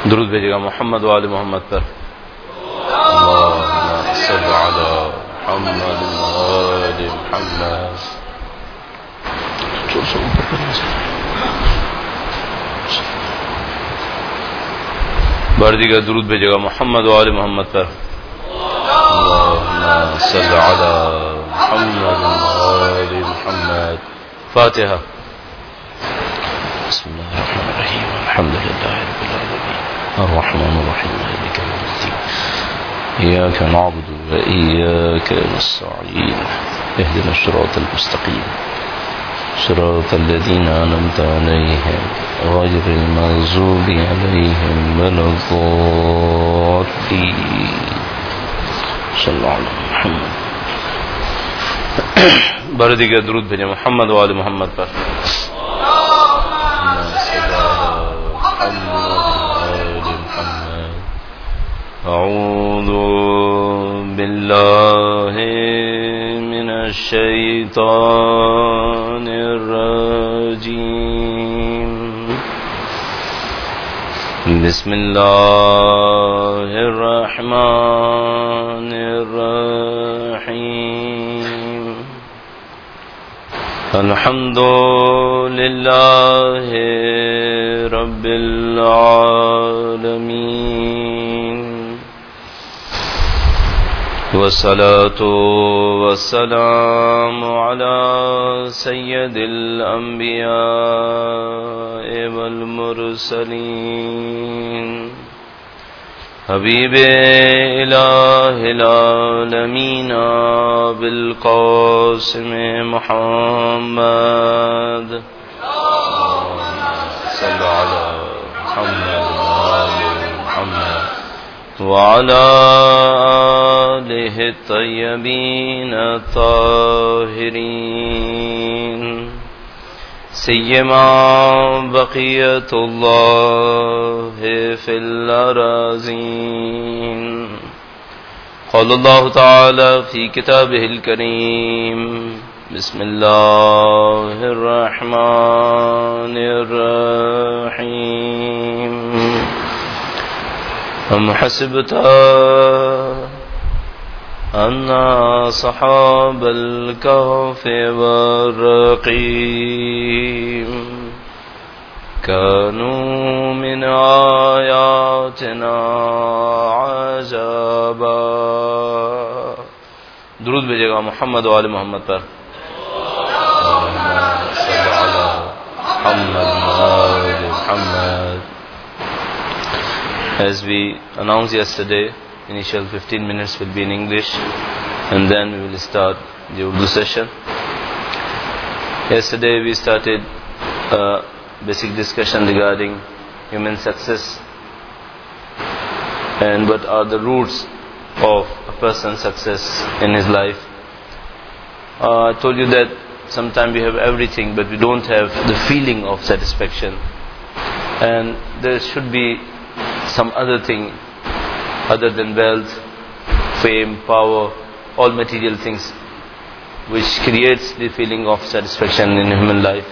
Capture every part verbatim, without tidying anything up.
درود بھیجے گا محمد و آل محمد پر. اللہم صل علی محمد و آل محمد. بار دیگر درود بھیجے گا محمد و آل محمد پر. اللہم صل علی محمد و آل محمد. فاتحہ. بسم اللہ الرحمن الرحیم الحمد للہ رب العالمین الرحمن الرحیم مالک یوم الدین ایاک نعبد و ایاک نستعین اهدنا الصراط المستقیم صراط الذین انعمت علیہم غیر المغضوب علیہم ولا الضالین. صلی اللہ علیہ محمد. بار دیگر درود بھیجیں محمد و آل محمد پر. اعوذ باللہ من الشیطان الرجیم. بسم اللہ الرحمن الرحیم. الحمد للہ رب العالمین والصلاة والسلام على سید الانبیاء والمرسلین حبیب الہ العالمین بالقاسم محمد. صلی علی محمد محمد وعلى آلہ الطیبین الطاہرین سیما بقیت اللہ فی الارضین. قال اللہ تعالی فی کتابہ الکریم. بسم اللہ الرحمن الرحیم. ام حسبت ان اصحاب الكهف والرقیم كانوا من آیاتنا عجبا. درود بھیجے گا محمد و آل محمد پر. صلی علی محمد و آل محمد. As we announced yesterday, initial fifteen minutes will be in English and then we will start the Urdu session. Yesterday we started a basic discussion regarding human success and what are the roots of a person's success in his life. Uh, I told you that sometimes we have everything but we don't have the feeling of satisfaction, and there should be some other thing other than wealth, fame, power, all material things which creates the feeling of satisfaction in human life.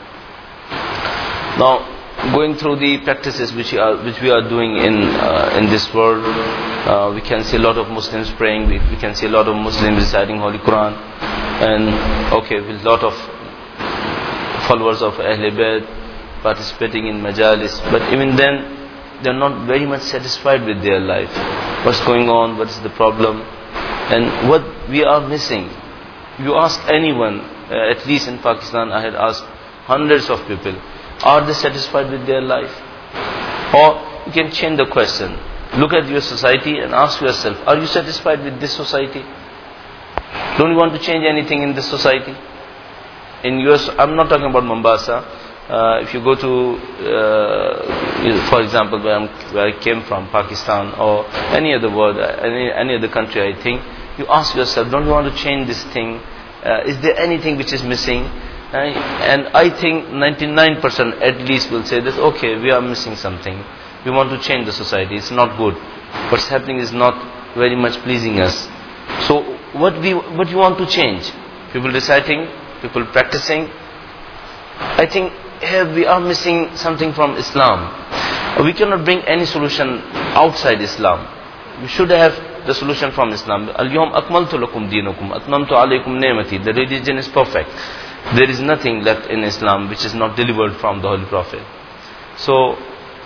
Now, going through the practices which we are, which we are doing in uh, in this world, uh, we can see a lot of Muslims praying, we, we can see a lot of Muslims reciting Holy Quran, and okay, with a lot of followers of Ahl Bayt participating in majalis, but even then they are not very much satisfied with their life. What's going on? What is the problem? And what we are missing? You ask anyone, uh, at least in Pakistan I had asked hundreds of people, are they satisfied with their life? Or you can change the question. Look at your society and ask yourself, are you satisfied with this society? Don't you want to change anything in this society? In U S, I'm not talking about Mombasa. Uh, if you go to, uh, for example, where, I'm, where I came from, Pakistan, or any other world, any, any other country, I think, you ask yourself, don't you want to change this thing? Uh, is there anything which is missing? Uh, and I think ninety-nine percent at least will say that, okay, we are missing something. We want to change the society. It's not good. What's happening is not very much pleasing us. So what we what you want to change? People reciting, people practicing. I think here we are missing something from Islam. We cannot bring any solution outside Islam. We should have the solution from Islam. Al-yawm akmaltu lakum dinakum, atmamtu alaykum ni'mati. The religion is perfect. There is nothing left in Islam which is not delivered from the Holy Prophet. So,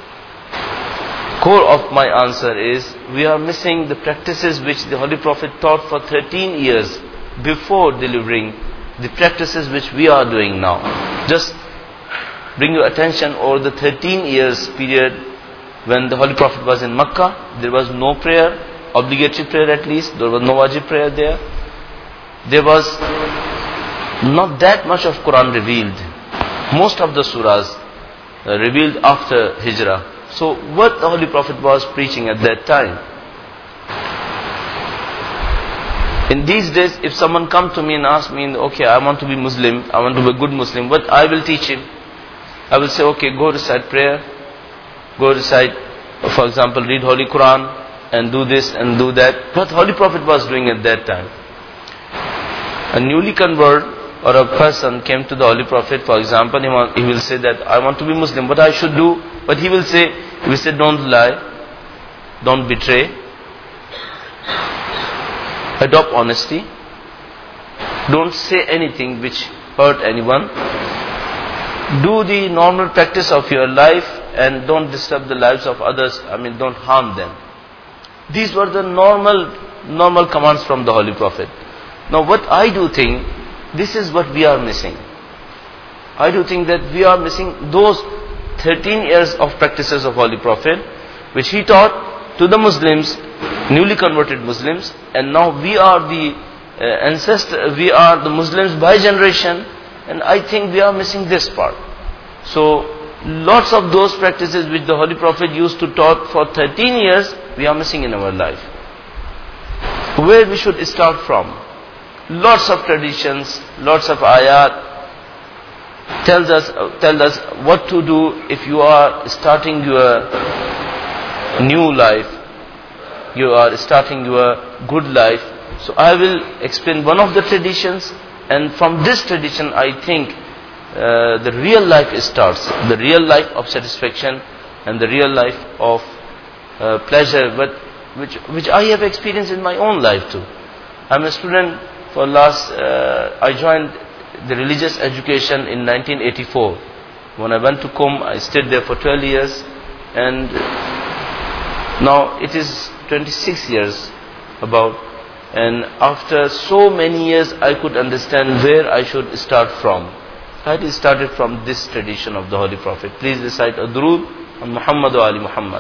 core of my answer is, we are missing the practices which the Holy Prophet taught for thirteen years before delivering the practices which we are doing now. Just bring your attention over the thirteen years period when the Holy Prophet was in Makkah. There was no prayer, obligatory prayer at least. There was no wajib prayer there. There was not that much of Quran revealed. Most of the surahs uh, revealed after Hijrah. So what the Holy Prophet was preaching at that time? In these days, if someone come to me and ask me, okay, I want to be Muslim, I want to be a good Muslim, what I will teach him? I will say, okay, go recite prayer, go recite, for example, read Holy Quran, and do this and do that. What Holy Prophet was doing at that time. A newly converted or a person came to the Holy Prophet, for example, he, want, he will say that, I want to be Muslim, what I should do? But he will say, he will say, don't lie, don't betray, adopt honesty, don't say anything which hurt anyone, do the normal practice of your life and don't disturb the lives of others, I mean don't harm them. These were the normal normal commands from the Holy Prophet. Now what I do think, this is what we are missing. I do think that we are missing those thirteen years of practices of Holy Prophet which he taught to the Muslims, newly converted Muslims, and now we are the uh, ancestor, we are the Muslims by generation, and I think we are missing this part. So lots of those practices which the Holy Prophet used to taught for thirteen years, we are missing in our life. Where we should start from? Lots of traditions, lots of ayat tells us tell us what to do if you are starting your new life, you are starting your good life. So I will explain one of the traditions, and from this tradition I think uh, the real life starts, the real life of satisfaction and the real life of uh, pleasure, but which which I have experienced in my own life too. I'm a student for last, uh, I joined the religious education in nineteen eighty-four. When I went to Qom, I stayed there for twelve years, and now it is twenty-six years about, and after so many years I could understand where I should start from. I had started from this tradition of the Holy Prophet. Please recite a durood on Muhammad wa Ali Muhammad.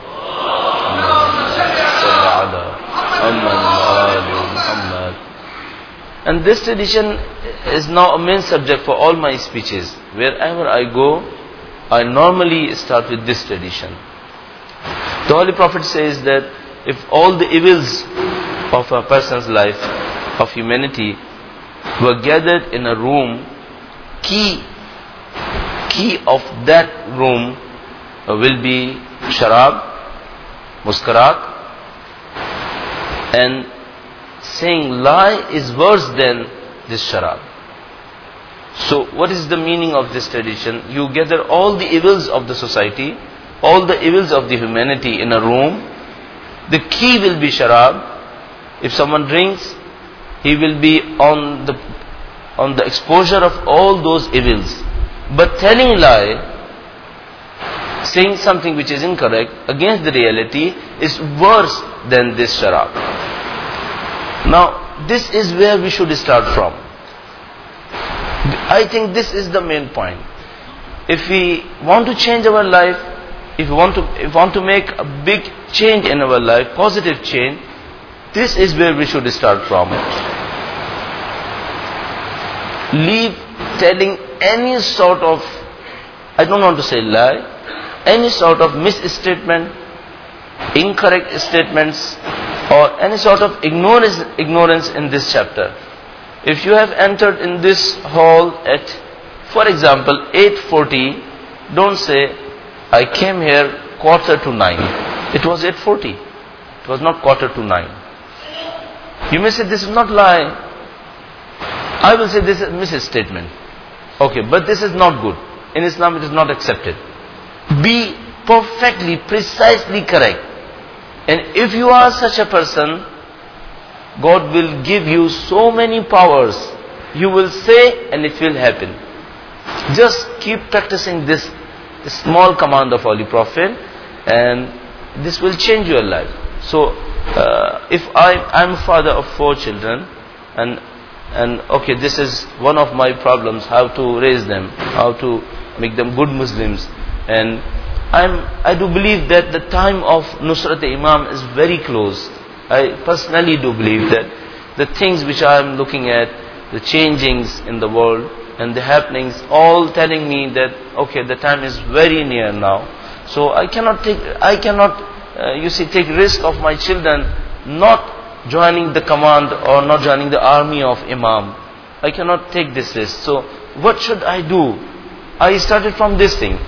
And this tradition is now a main subject for all my speeches. Wherever I go, I normally start with this tradition. The Holy Prophet says that if all the evils of a person's life, of humanity, were gathered in a room, key, key of that room will be sharab, muskarat, and saying lie is worse than this sharab. So what is the meaning of this tradition? You gather all the evils of the society, all the evils of the humanity in a room. The key will be sharab. If someone drinks, he will be on the on the exposure of all those evils. But telling lie, saying something which is incorrect against the reality, is worse than this sharab. Now, this is where we should start from. I think this is the main point. If we want to change our life, if we want to, if we want to make a big change in our life, positive change, this is where we should start from. Leave telling any sort of, I don't want to say lie, any sort of misstatement, incorrect statements, or any sort of ignorance, ignorance in this chapter. If you have entered in this hall at, for example, eight forty, don't say, I came here quarter to nine. It was eight forty. It was not quarter to nine. You may say, this is not lie. I will say this is misstatement. Okay, but this is not good. In Islam it is not accepted. Be perfectly, precisely correct. And if you are such a person, God will give you so many powers. You will say and it will happen. Just keep practicing this small command of Holy Prophet, and this will change your life. So, uh, if I am a father of four children, and and okay, this is one of my problems: how to raise them, how to make them good Muslims. And I'm I do believe that the time of Nusrat Imam is very close. I personally do believe that the things which I am looking at, the changings in the world and the happenings, all telling me that okay, the time is very near now. So I cannot take, I cannot, uh, you see, take risk of my children not joining the command or not joining the army of Imam. I cannot take this risk. So what should I do? I started from this thing.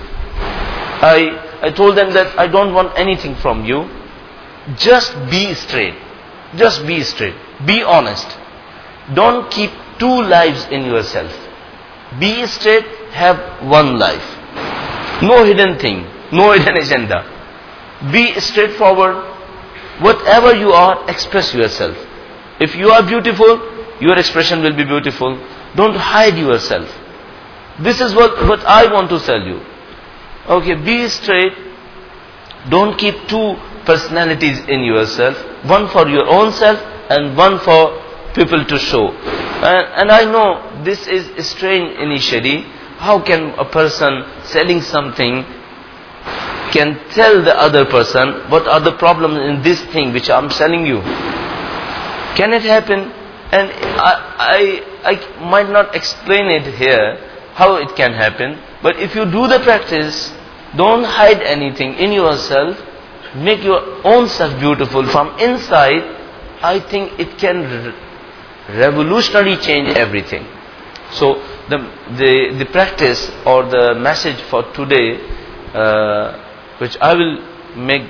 I I told them that I don't want anything from you. Just be straight. Just be straight. Be honest. Don't keep two lives in yourself. Be straight, have one life. No hidden thing, no hidden agenda. Be straightforward. Whatever you are, express yourself. If you are beautiful, your expression will be beautiful. Don't hide yourself. This is what, what I want to tell you. Okay, be straight. Don't keep two personalities in yourself. One for your own self and one for people to show. And, and I know this is strange initially. How can a person selling something can tell the other person what are the problems in this thing which I'm selling you? Can it happen? And I, I, I might not explain it here how it can happen, but if you do the practice, don't hide anything in yourself, make your own self beautiful from inside, I think it can revolutionarily change everything. So the the, the practice or the message for today, uh, which I will make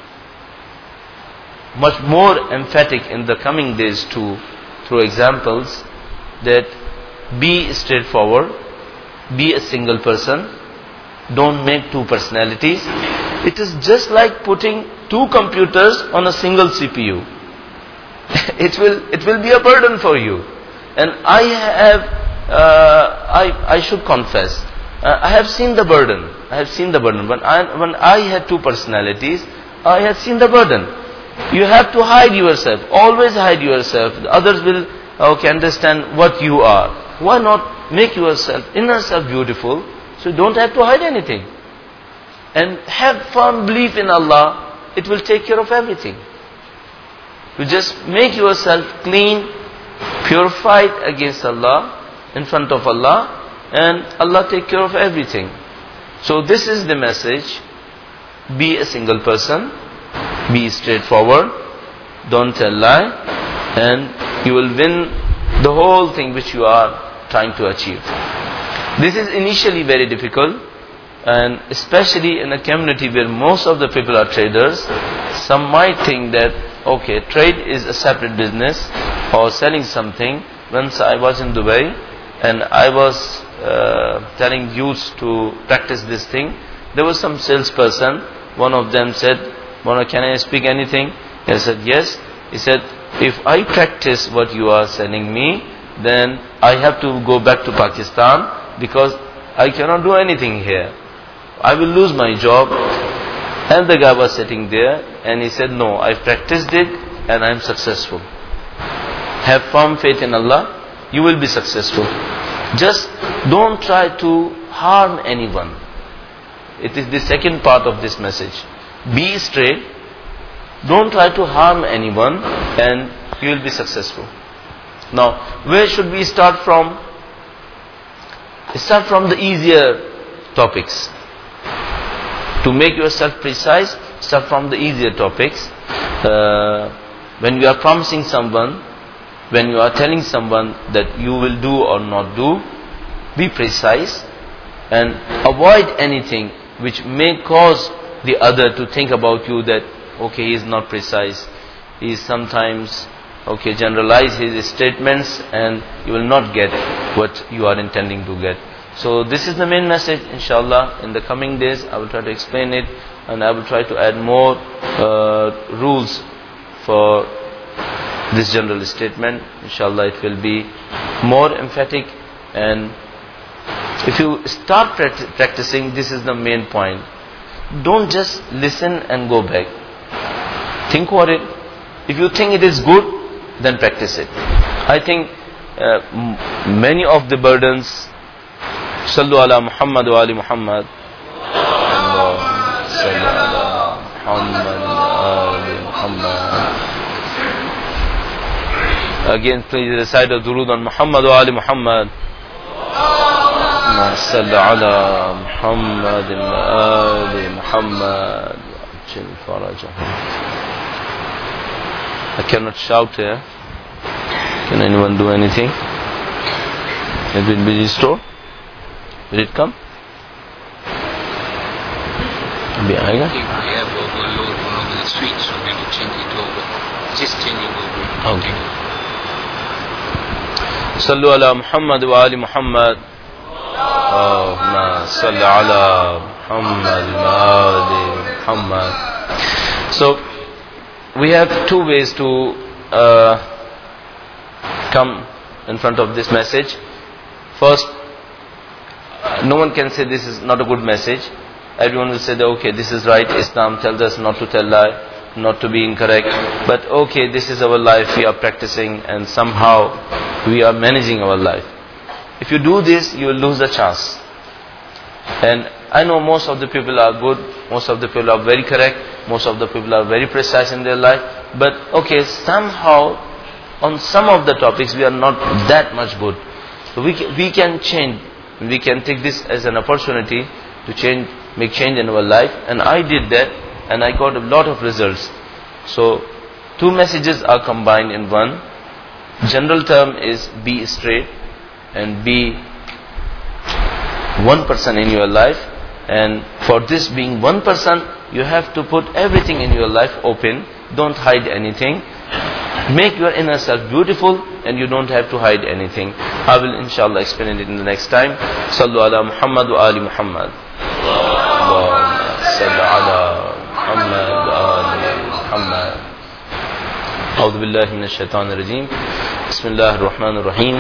much more emphatic in the coming days too, through examples, that be straightforward, be a single person, don't make two personalities. It is just like putting two computers on a single C P U. It will it will be a burden for you. And I have uh, I I should confess, uh, I have seen the burden. I have seen the burden. When I when I had two personalities, I had seen the burden. You have to hide yourself. Always hide yourself. The others will okay understand what you are. Why not make yourself inner self beautiful? So you don't have to hide anything. And have firm belief in Allah. It will take care of everything. You just make yourself clean, purified against Allah, in front of Allah, and Allah take care of everything. So this is the message. Be a single person, be straightforward, don't tell lie, and you will win the whole thing which you are trying to achieve. This is initially very difficult, and especially in a community where most of the people are traders. Some might think that okay, trade is a separate business, or selling something. Once I was in Dubai and I was uh, telling youths to practice this thing, there was some salesperson. One of them said, Mona, can I speak anything? I said, yes. He said, if I practice what you are selling me, then I have to go back to Pakistan because I cannot do anything here. I will lose my job. And the guy was sitting there and he said, no, I practiced it and I am successful. Have firm faith in Allah, you will be successful. Just don't try to harm anyone. It is the second part of this message. Be straight, don't try to harm anyone, and you will be successful. Now, where should we start from? Start from the easier topics. To make yourself precise, start from the easier topics. Uh, when you are promising someone, when you are telling someone that you will do or not do, be precise and avoid anything which may cause the other to think about you that okay, he is not precise. He is sometimes okay generalize his statements and you will not get what you are intending to get. So this is the main message. Inshallah, in the coming days I will try to explain it, and I will try to add more uh, rules for this general statement. Inshallah, it will be more emphatic, and if you start practicing, this is the main point. Don't just listen and go back. Think about it. If you think it is good, then practice it. I think uh, m- many of the burdens, Sallu ala Muhammad wa ali Muhammad. Sallu ala Muhammad wa ali Muhammad. Again, please recite a durood on Muhammad wa ali Muhammad. Sallu ala Muhammad wa ali Muhammad. I cannot shout here. Can anyone do anything? Maybe in busy store? Will it come? Abhi aayega? We have overload one of the streets, so we have to change it over. Just changing over. Okay. Sallu ala Muhammad wa ali Muhammad. Allahumma salli ala Muhammad wa ali Muhammad. So, we have two ways to uh, come in front of this message. First, no one can say this is not a good message. Everyone will say that okay, this is right, Islam tells us not to tell lie, not to be incorrect, but okay, this is our life, we are practicing and somehow we are managing our life. If you do this, you will lose the chance. And I know most of the people are good, most of the people are very correct, most of the people are very precise in their life, but okay, somehow on some of the topics we are not that much good. So we can, we can change, we can take this as an opportunity to change, make change in our life, and I did that and I got a lot of results. So two messages are combined in one. General term is be straight and be one person in your life, and for this being one person you have to put everything in your life open. Don't hide anything. Make your inner self beautiful and you don't have to hide anything. I will inshallah explain it in the next time. Sallu ala Muhammad wa ali Muhammad. Allahumma salli ala Muhammad wa ali Muhammad. A'udhu billahi minash shaitanir rajim. Bismillahir rahmanir rahim.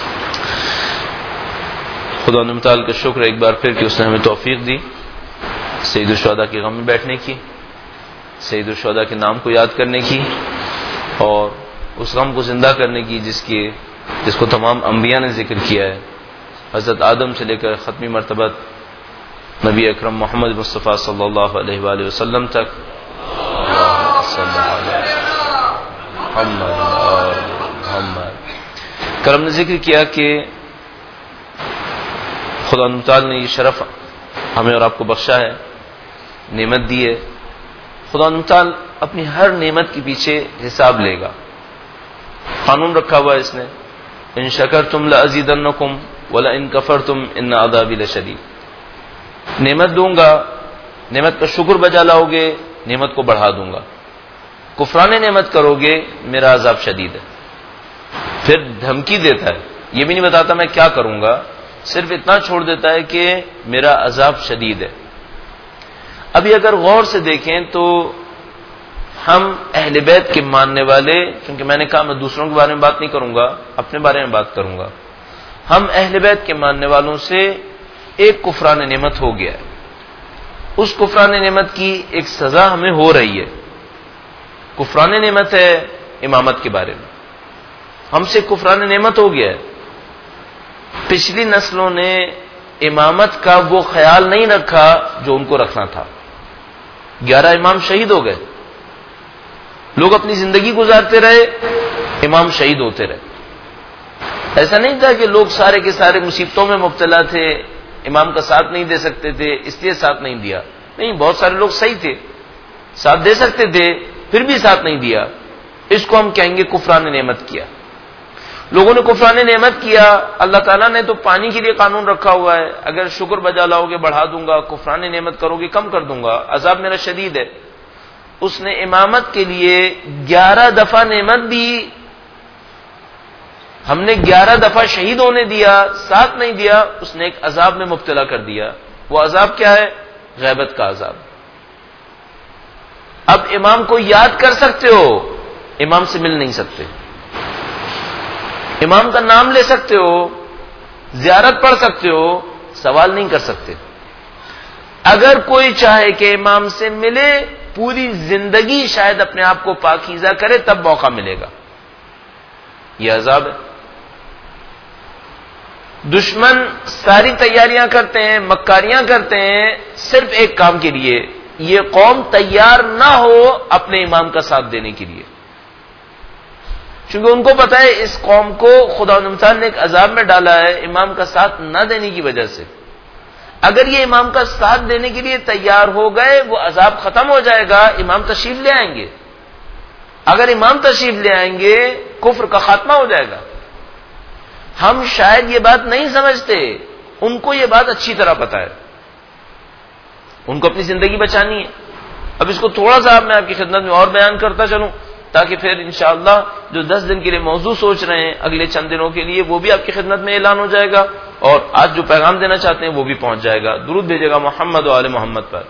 خدا نے متعال کا شکر ایک بار پھر کہ اس نے ہمیں توفیق دی سید الشہداء کے غم میں بیٹھنے کی، سید الشہداء کے نام کو یاد کرنے کی اور اس غم کو زندہ کرنے کی جس کی جس کو تمام انبیاء نے ذکر کیا ہے، حضرت آدم سے لے کر ختمی مرتبہ نبی اکرم محمد مصطفیٰ صلی اللہ علیہ وآلہ وسلم تک. محمد محمد کرم نے ذکر کیا کہ خدا تعالی نے یہ شرف ہمیں اور آپ کو بخشا ہے، نعمت دی ہے. خدا تعالی اپنی ہر نعمت کے پیچھے حساب لے گا. قانون رکھا ہوا ہے اس نے، ان شکرتم لازیدنکم ولئن کفرتم ان عذابی لشدید. نعمت دوں گا، نعمت کا شکر بجا لاؤ گے، نعمت کو بڑھا دوں گا. کفران نعمت کرو گے، میرا عذاب شدید ہے. پھر دھمکی دیتا ہے، یہ بھی نہیں بتاتا میں کیا کروں گا، صرف اتنا چھوڑ دیتا ہے کہ میرا عذاب شدید ہے. ابھی اگر غور سے دیکھیں تو ہم اہل بیت کے ماننے والے، کیونکہ میں نے کہا میں دوسروں کے بارے میں بات نہیں کروں گا، اپنے بارے میں بات کروں گا. ہم اہل بیت کے ماننے والوں سے ایک کفران نعمت ہو گیا ہے. اس کفران نعمت کی ایک سزا ہمیں ہو رہی ہے. کفران نعمت ہے امامت کے بارے میں، ہم سے کفران نعمت ہو گیا ہے. پچھلی نسلوں نے امامت کا وہ خیال نہیں رکھا جو ان کو رکھنا تھا. گیارہ امام شہید ہو گئے، لوگ اپنی زندگی گزارتے رہے، امام شہید ہوتے رہے. ایسا نہیں تھا کہ لوگ سارے کے سارے مصیبتوں میں مبتلا تھے، امام کا ساتھ نہیں دے سکتے تھے اس لیے ساتھ نہیں دیا. نہیں، بہت سارے لوگ صحیح تھے، ساتھ دے سکتے تھے پھر بھی ساتھ نہیں دیا. اس کو ہم کہیں گے کفران نعمت کیا. لوگوں نے کفران نعمت کیا. اللہ تعالیٰ نے تو پانی کے لیے قانون رکھا ہوا ہے، اگر شکر بجا لاؤ گے بڑھا دوں گا، کفران نعمت کرو گے کم کر دوں گا، عذاب میرا شدید ہے. اس نے امامت کے لیے گیارہ دفعہ نعمت دی ہم نے گیارہ دفعہ شہید ہونے دیا، ساتھ نہیں دیا، اس نے ایک عذاب میں مبتلا کر دیا. وہ عذاب کیا ہے؟ غیبت کا عذاب. اب امام کو یاد کر سکتے ہو، امام سے مل نہیں سکتے. امام کا نام لے سکتے ہو، زیارت پڑھ سکتے ہو، سوال نہیں کر سکتے. اگر کوئی چاہے کہ امام سے ملے، پوری زندگی شاید اپنے آپ کو پاکیزہ کرے، تب موقع ملے گا. یہ عذاب ہے. دشمن ساری تیاریاں کرتے ہیں، مکاریاں کرتے ہیں صرف ایک کام کے لیے، یہ قوم تیار نہ ہو اپنے امام کا ساتھ دینے کے لیے. چونکہ ان کو پتا ہے اس قوم کو خدا تعالیٰ نے ایک عذاب میں ڈالا ہے امام کا ساتھ نہ دینے کی وجہ سے. اگر یہ امام کا ساتھ دینے کے لیے تیار ہو گئے، وہ عذاب ختم ہو جائے گا، امام تشریف لے آئیں گے. اگر امام تشریف لے آئیں گے، کفر کا خاتمہ ہو جائے گا. ہم شاید یہ بات نہیں سمجھتے، ان کو یہ بات اچھی طرح پتا ہے. ان کو اپنی زندگی بچانی ہے. اب اس کو تھوڑا سا میں آپ کی خدمت میں اور بیان کرتا چلوں، تاکہ پھر انشاءاللہ جو دس دن کے لیے موضوع سوچ رہے ہیں اگلے چند دنوں کے لیے، وہ بھی آپ کی خدمت میں اعلان ہو جائے گا، اور آج جو پیغام دینا چاہتے ہیں وہ بھی پہنچ جائے گا. درود بھیجے گا محمد و آل محمد پر.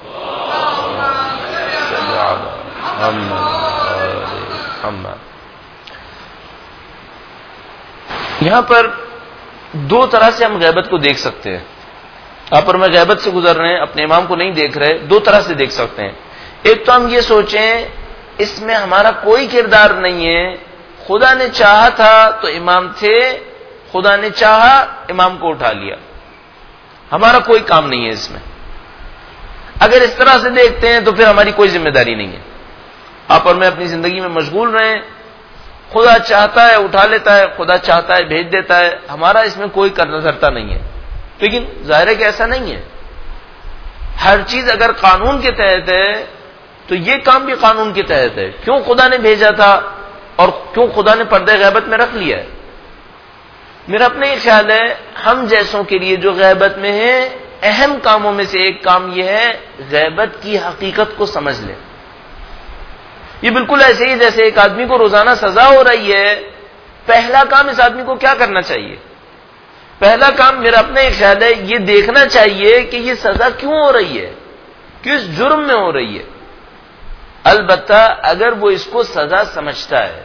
یہاں پر دو طرح سے ہم غیبت کو دیکھ سکتے ہیں. آپ پر میں غیبت سے گزر رہے ہیں، اپنے امام کو نہیں دیکھ رہے، دو طرح سے دیکھ سکتے ہیں. ایک تو ہم یہ سوچیں اس میں ہمارا کوئی کردار نہیں ہے، خدا نے چاہا تھا تو امام تھے، خدا نے چاہا امام کو اٹھا لیا، ہمارا کوئی کام نہیں ہے اس میں. اگر اس طرح سے دیکھتے ہیں تو پھر ہماری کوئی ذمہ داری نہیں ہے. آپ اور میں اپنی زندگی میں مشغول رہیں، خدا چاہتا ہے اٹھا لیتا ہے، خدا چاہتا ہے بھیج دیتا ہے، ہمارا اس میں کوئی کرنا دھرتا نہیں ہے. لیکن ظاہر ہے کہ ایسا نہیں ہے. ہر چیز اگر قانون کے تحت ہے تو یہ کام بھی قانون کے تحت ہے. کیوں خدا نے بھیجا تھا اور کیوں خدا نے پردہ غیبت میں رکھ لیا ہے؟ میرا اپنا یہ خیال ہے ہم جیسوں کے لیے جو غیبت میں ہے، اہم کاموں میں سے ایک کام یہ ہے غیبت کی حقیقت کو سمجھ لیں. یہ بالکل ایسے ہی جیسے ایک آدمی کو روزانہ سزا ہو رہی ہے، پہلا کام اس آدمی کو کیا کرنا چاہیے؟ پہلا کام میرا اپنا یہ خیال ہے یہ دیکھنا چاہیے کہ یہ سزا کیوں ہو رہی ہے، کس جرم میں ہو رہی ہے. البتہ اگر وہ اس کو سزا سمجھتا ہے.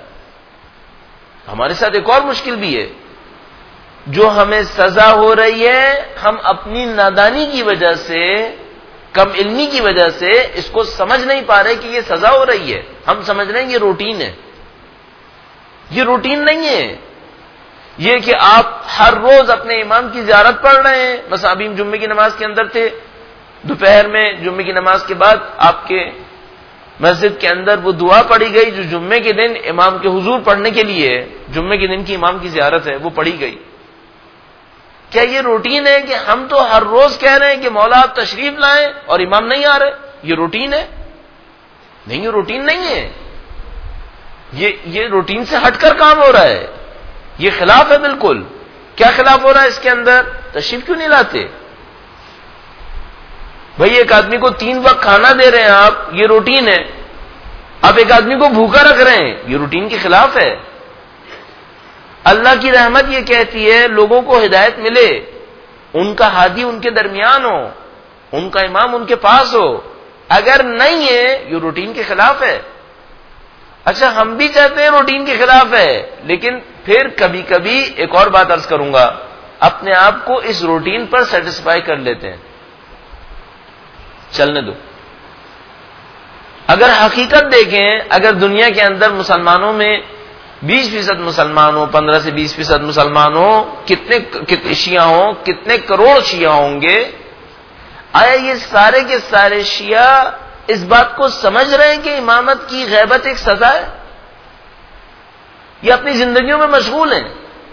ہمارے ساتھ ایک اور مشکل بھی ہے، جو ہمیں سزا ہو رہی ہے ہم اپنی نادانی کی وجہ سے، کم علمی کی وجہ سے اس کو سمجھ نہیں پا رہے کہ یہ سزا ہو رہی ہے. ہم سمجھ رہے ہیں یہ روٹین ہے. یہ روٹین نہیں ہے. یہ کہ آپ ہر روز اپنے امام کی زیارت پڑھ رہے ہیں. مثلا ابھی جمعے کی نماز کے اندر تھے، دوپہر میں جمعے کی نماز کے بعد آپ کے مسجد کے اندر وہ دعا پڑھی گئی جو جمعے کے دن امام کے حضور پڑھنے کے لیے، جمعے کے دن کی امام کی زیارت ہے، وہ پڑھی گئی. کیا یہ روٹین ہے کہ ہم تو ہر روز کہہ رہے ہیں کہ مولا آپ تشریف لائیں اور امام نہیں آ رہے؟ یہ روٹین ہے؟ نہیں، یہ روٹین نہیں ہے. یہ یہ روٹین سے ہٹ کر کام ہو رہا ہے. یہ خلاف ہے بالکل. کیا خلاف ہو رہا ہے اس کے اندر؟ تشریف کیوں نہیں لاتے؟ بھئی ایک آدمی کو تین وقت کھانا دے رہے ہیں آپ، یہ روٹین ہے. آپ ایک آدمی کو بھوکا رکھ رہے ہیں، یہ روٹین کے خلاف ہے. اللہ کی رحمت یہ کہتی ہے لوگوں کو ہدایت ملے، ان کا ہادی ان کے درمیان ہو، ان کا امام ان کے پاس ہو. اگر نہیں ہے یہ روٹین کے خلاف ہے. اچھا ہم بھی چاہتے ہیں روٹین کے خلاف ہے، لیکن پھر کبھی کبھی ایک اور بات عرض کروں گا، اپنے آپ کو اس روٹین پر سیٹسفائی کر لیتے ہیں، چلنے دو. اگر حقیقت دیکھیں، اگر دنیا کے اندر مسلمانوں میں بیس فیصد مسلمان ہوں، پندرہ سے بیس فیصد مسلمان ہوں، کتنے کتنے شیعہ ہوں، کتنے کروڑ شیعہ ہوں گے، آیا یہ سارے کے سارے شیعہ اس بات کو سمجھ رہے ہیں کہ امامت کی غیبت ایک سزا ہے؟ یہ اپنی زندگیوں میں مشغول ہیں.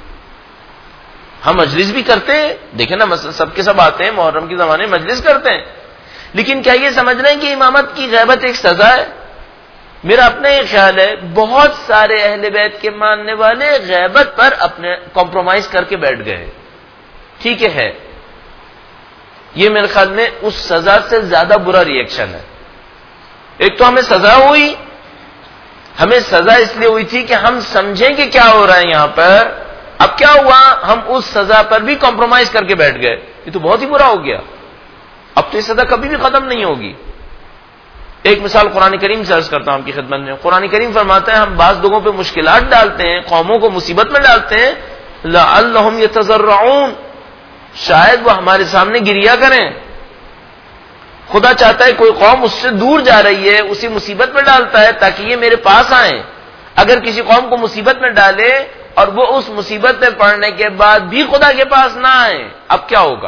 ہم مجلس بھی کرتے ہیں، دیکھیں نا سب کے سب آتے ہیں، محرم کے زمانے میں مجلس کرتے ہیں، لیکن کیا یہ سمجھ رہے ہیں کہ امامت کی غیبت ایک سزا ہے؟ میرا اپنا یہ خیال ہے بہت سارے اہل بیت کے ماننے والے غیبت پر اپنے کمپرومائز کر کے بیٹھ گئے. ٹھیک ہے، یہ میرے خیال میں اس سزا سے زیادہ برا ری ایکشن ہے. ایک تو ہمیں سزا ہوئی، ہمیں سزا اس لیے ہوئی تھی کہ ہم سمجھیں کہ کیا ہو رہا ہے یہاں پر. اب کیا ہوا, ہم اس سزا پر بھی کمپرومائز کر کے بیٹھ گئے. یہ تو بہت ہی برا ہو گیا. اب تو یہ سزا کبھی بھی ختم نہیں ہوگی. ایک مثال قرآن کریم سے عرض کرتا ہوں آپ کی خدمت میں. قرآن کریم فرماتا ہے ہم بعض لوگوں پہ مشکلات ڈالتے ہیں, قوموں کو مصیبت میں ڈالتے ہیں, لعلہم یتضرعون, شاید وہ ہمارے سامنے گریا کریں. خدا چاہتا ہے کوئی قوم اس سے دور جا رہی ہے, اسی مصیبت میں ڈالتا ہے تاکہ یہ میرے پاس آئیں. اگر کسی قوم کو مصیبت میں ڈالے اور وہ اس مصیبت میں پڑنے کے بعد بھی خدا کے پاس نہ آئیں, اب کیا ہوگا؟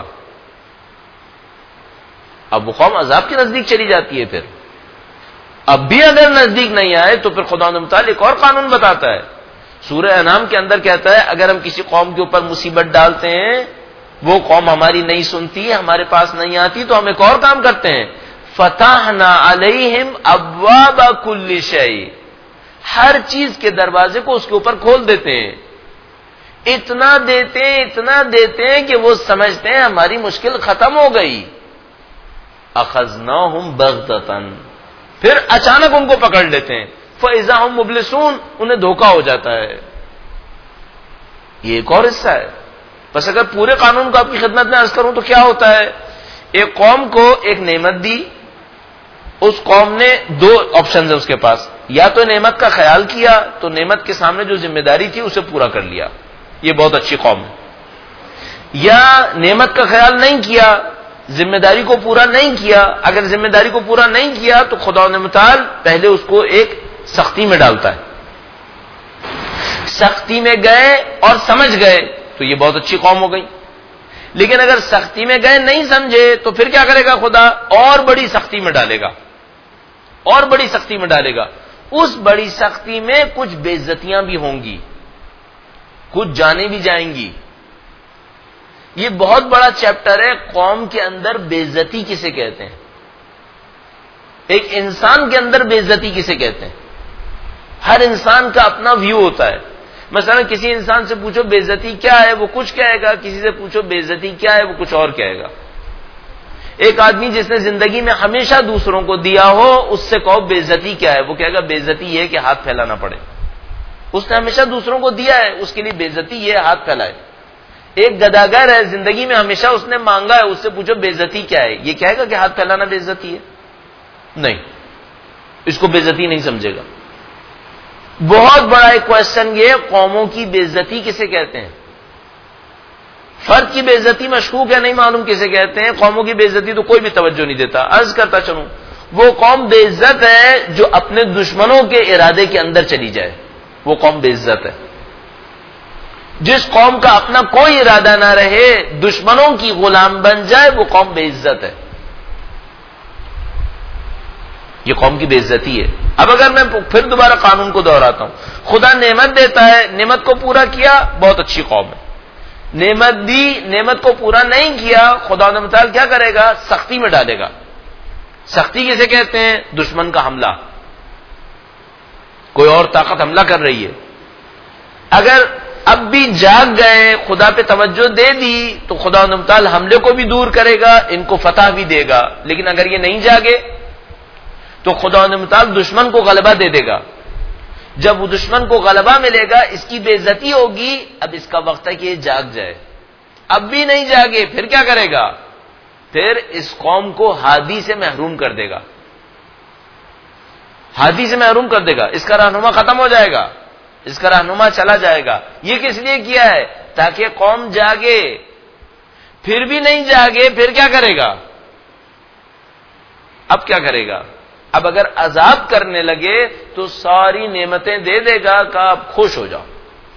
اب وہ قوم عذاب کے نزدیک چلی جاتی ہے. پھر اب بھی اگر نزدیک نہیں آئے تو پھر خدا نے متعلق ایک اور قانون بتاتا ہے. سورہ انعام کے اندر کہتا ہے اگر ہم کسی قوم کے اوپر مصیبت ڈالتے ہیں, وہ قوم ہماری نہیں سنتی, ہمارے پاس نہیں آتی, تو ہم ایک اور کام کرتے ہیں, فتحنا علیہم ابواب کل شیء, ہر چیز کے دروازے کو اس کے اوپر کھول دیتے ہیں. اتنا دیتے ہیں اتنا دیتے ہیں کہ وہ سمجھتے ہیں ہماری مشکل ختم ہو گئی. اخذناہم بغتۃ, پھر اچانک ان کو پکڑ لیتے ہیں. فاذا ہم مبلسون, انہیں دھوکہ ہو جاتا ہے. یہ ایک اور حصہ ہے. بس اگر پورے قانون کو آپ کی خدمت میں عرض کروں تو کیا ہوتا ہے, ایک قوم کو ایک نعمت دی, اس قوم نے دو آپشنز ہیں اس کے پاس, یا تو نعمت کا خیال کیا تو نعمت کے سامنے جو ذمہ داری تھی اسے پورا کر لیا, یہ بہت اچھی قوم ہے. یا نعمت کا خیال نہیں کیا, ذمہ داری کو پورا نہیں کیا. اگر ذمہ داری کو پورا نہیں کیا تو خدا نے متعال پہلے اس کو ایک سختی میں ڈالتا ہے. سختی میں گئے اور سمجھ گئے تو یہ بہت اچھی قوم ہو گئی. لیکن اگر سختی میں گئے نہیں سمجھے تو پھر کیا کرے گا خدا, اور بڑی سختی میں ڈالے گا, اور بڑی سختی میں ڈالے گا. اس بڑی سختی میں کچھ بے عزتیاں بھی ہوں گی, کچھ جانیں بھی جائیں گی. یہ بہت بڑا چیپٹر ہے قوم کے اندر بے عزتی کسے کہتے ہیں, ایک انسان کے اندر بے عزتی کسے کہتے ہیں. ہر انسان کا اپنا ویو ہوتا ہے. مثلا کسی انسان سے پوچھو بے عزتی کیا ہے, وہ کچھ کہے گا. کسی سے پوچھو بے عزتی کیا ہے, وہ کچھ اور کہے گا. ایک آدمی جس نے زندگی میں ہمیشہ دوسروں کو دیا ہو, اس سے کہو بے عزتی کیا ہے, وہ کہے گا بے عزتی یہ کہ ہاتھ پھیلانا پڑے. اس نے ہمیشہ دوسروں کو دیا ہے, اس کے لیے بے عزتی یہ ہاتھ پھیلائے. ایک گداگر ہے, زندگی میں ہمیشہ اس نے مانگا ہے, اس سے پوچھو بے عزتی کیا ہے, یہ کہے گا کہ ہاتھ پھیلانا بے عزتی ہے؟ نہیں, اس کو بے عزتی نہیں سمجھے گا. بہت بڑا ایک کوشچن یہ, قوموں کی بے عزتی کسے کہتے ہیں؟ فرد کی بے عزتی مشکوک ہے, نہیں معلوم کسے کہتے ہیں. قوموں کی بے عزتی تو کوئی بھی توجہ نہیں دیتا. عرض کرتا چلوں, وہ قوم بے عزت ہے جو اپنے دشمنوں کے ارادے کے اندر چلی جائے, وہ قوم بے عزت ہے. جس قوم کا اپنا کوئی ارادہ نہ رہے, دشمنوں کی غلام بن جائے, وہ قوم بے عزت ہے. یہ قوم کی بے عزتی ہے. اب اگر میں پھر دوبارہ قانون کو دہراتا ہوں, خدا نعمت دیتا ہے, نعمت کو پورا کیا, بہت اچھی قوم ہے. نعمت دی, نعمت کو پورا نہیں کیا, خدا نے متعال کیا کرے گا, سختی میں ڈالے گا. سختی کسے کہتے ہیں؟ دشمن کا حملہ, کوئی اور طاقت حملہ کر رہی ہے. اگر اب بھی جاگ گئے, خدا پہ توجہ دے دی, تو خدا نے متعال حملے کو بھی دور کرے گا, ان کو فتح بھی دے گا. لیکن اگر یہ نہیں جاگے تو خدا نے متعال دشمن کو غلبہ دے دے گا. جب وہ دشمن کو غلبہ ملے گا, اس کی بے عزتی ہوگی. اب اس کا وقت ہے کہ یہ جاگ جائے. اب بھی نہیں جاگے, پھر کیا کرے گا, پھر اس قوم کو ہادی سے محروم کر دے گا. ہادی سے محروم کر دے گا, اس کا رہنما ختم ہو جائے گا, اس کا رہنما چلا جائے گا. یہ کس لیے کیا ہے؟ تاکہ قوم جاگے. پھر بھی نہیں جاگے, پھر کیا کرے گا؟ اب کیا کرے گا؟ اب اگر عذاب کرنے لگے تو ساری نعمتیں دے دے گا کہ آپ خوش ہو جاؤ.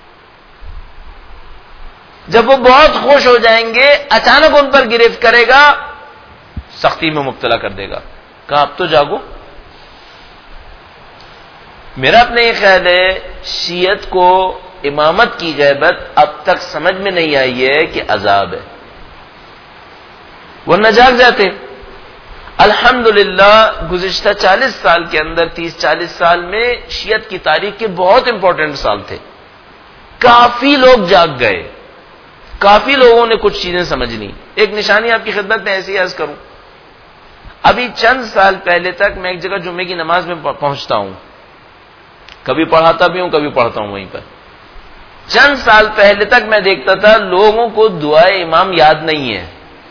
جب وہ بہت خوش ہو جائیں گے, اچانک ان پر گرفت کرے گا, سختی میں مبتلا کر دے گا, کہا اب تو جاگو. میرا اپنا یہ خیال ہے, شیعت کو امامت کی غیبت اب تک سمجھ میں نہیں آئی ہے کہ عذاب ہے, ورنہ جاگ جاتے. الحمدللہ گزشتہ چالیس سال کے اندر, تیس چالیس سال میں شیعت کی تاریخ کے بہت امپورٹنٹ سال تھے. کافی لوگ جاگ گئے, کافی لوگوں نے کچھ چیزیں سمجھ لی. ایک نشانی آپ کی خدمت میں ایسی عرض کروں, ابھی چند سال پہلے تک میں ایک جگہ جمعے کی نماز میں پہنچتا ہوں, کبھی پڑھاتا بھی ہوں کبھی پڑھتا ہوں وہیں پر. چند سال پہلے تک میں دیکھتا تھا لوگوں کو دعائے امام یاد نہیں ہے.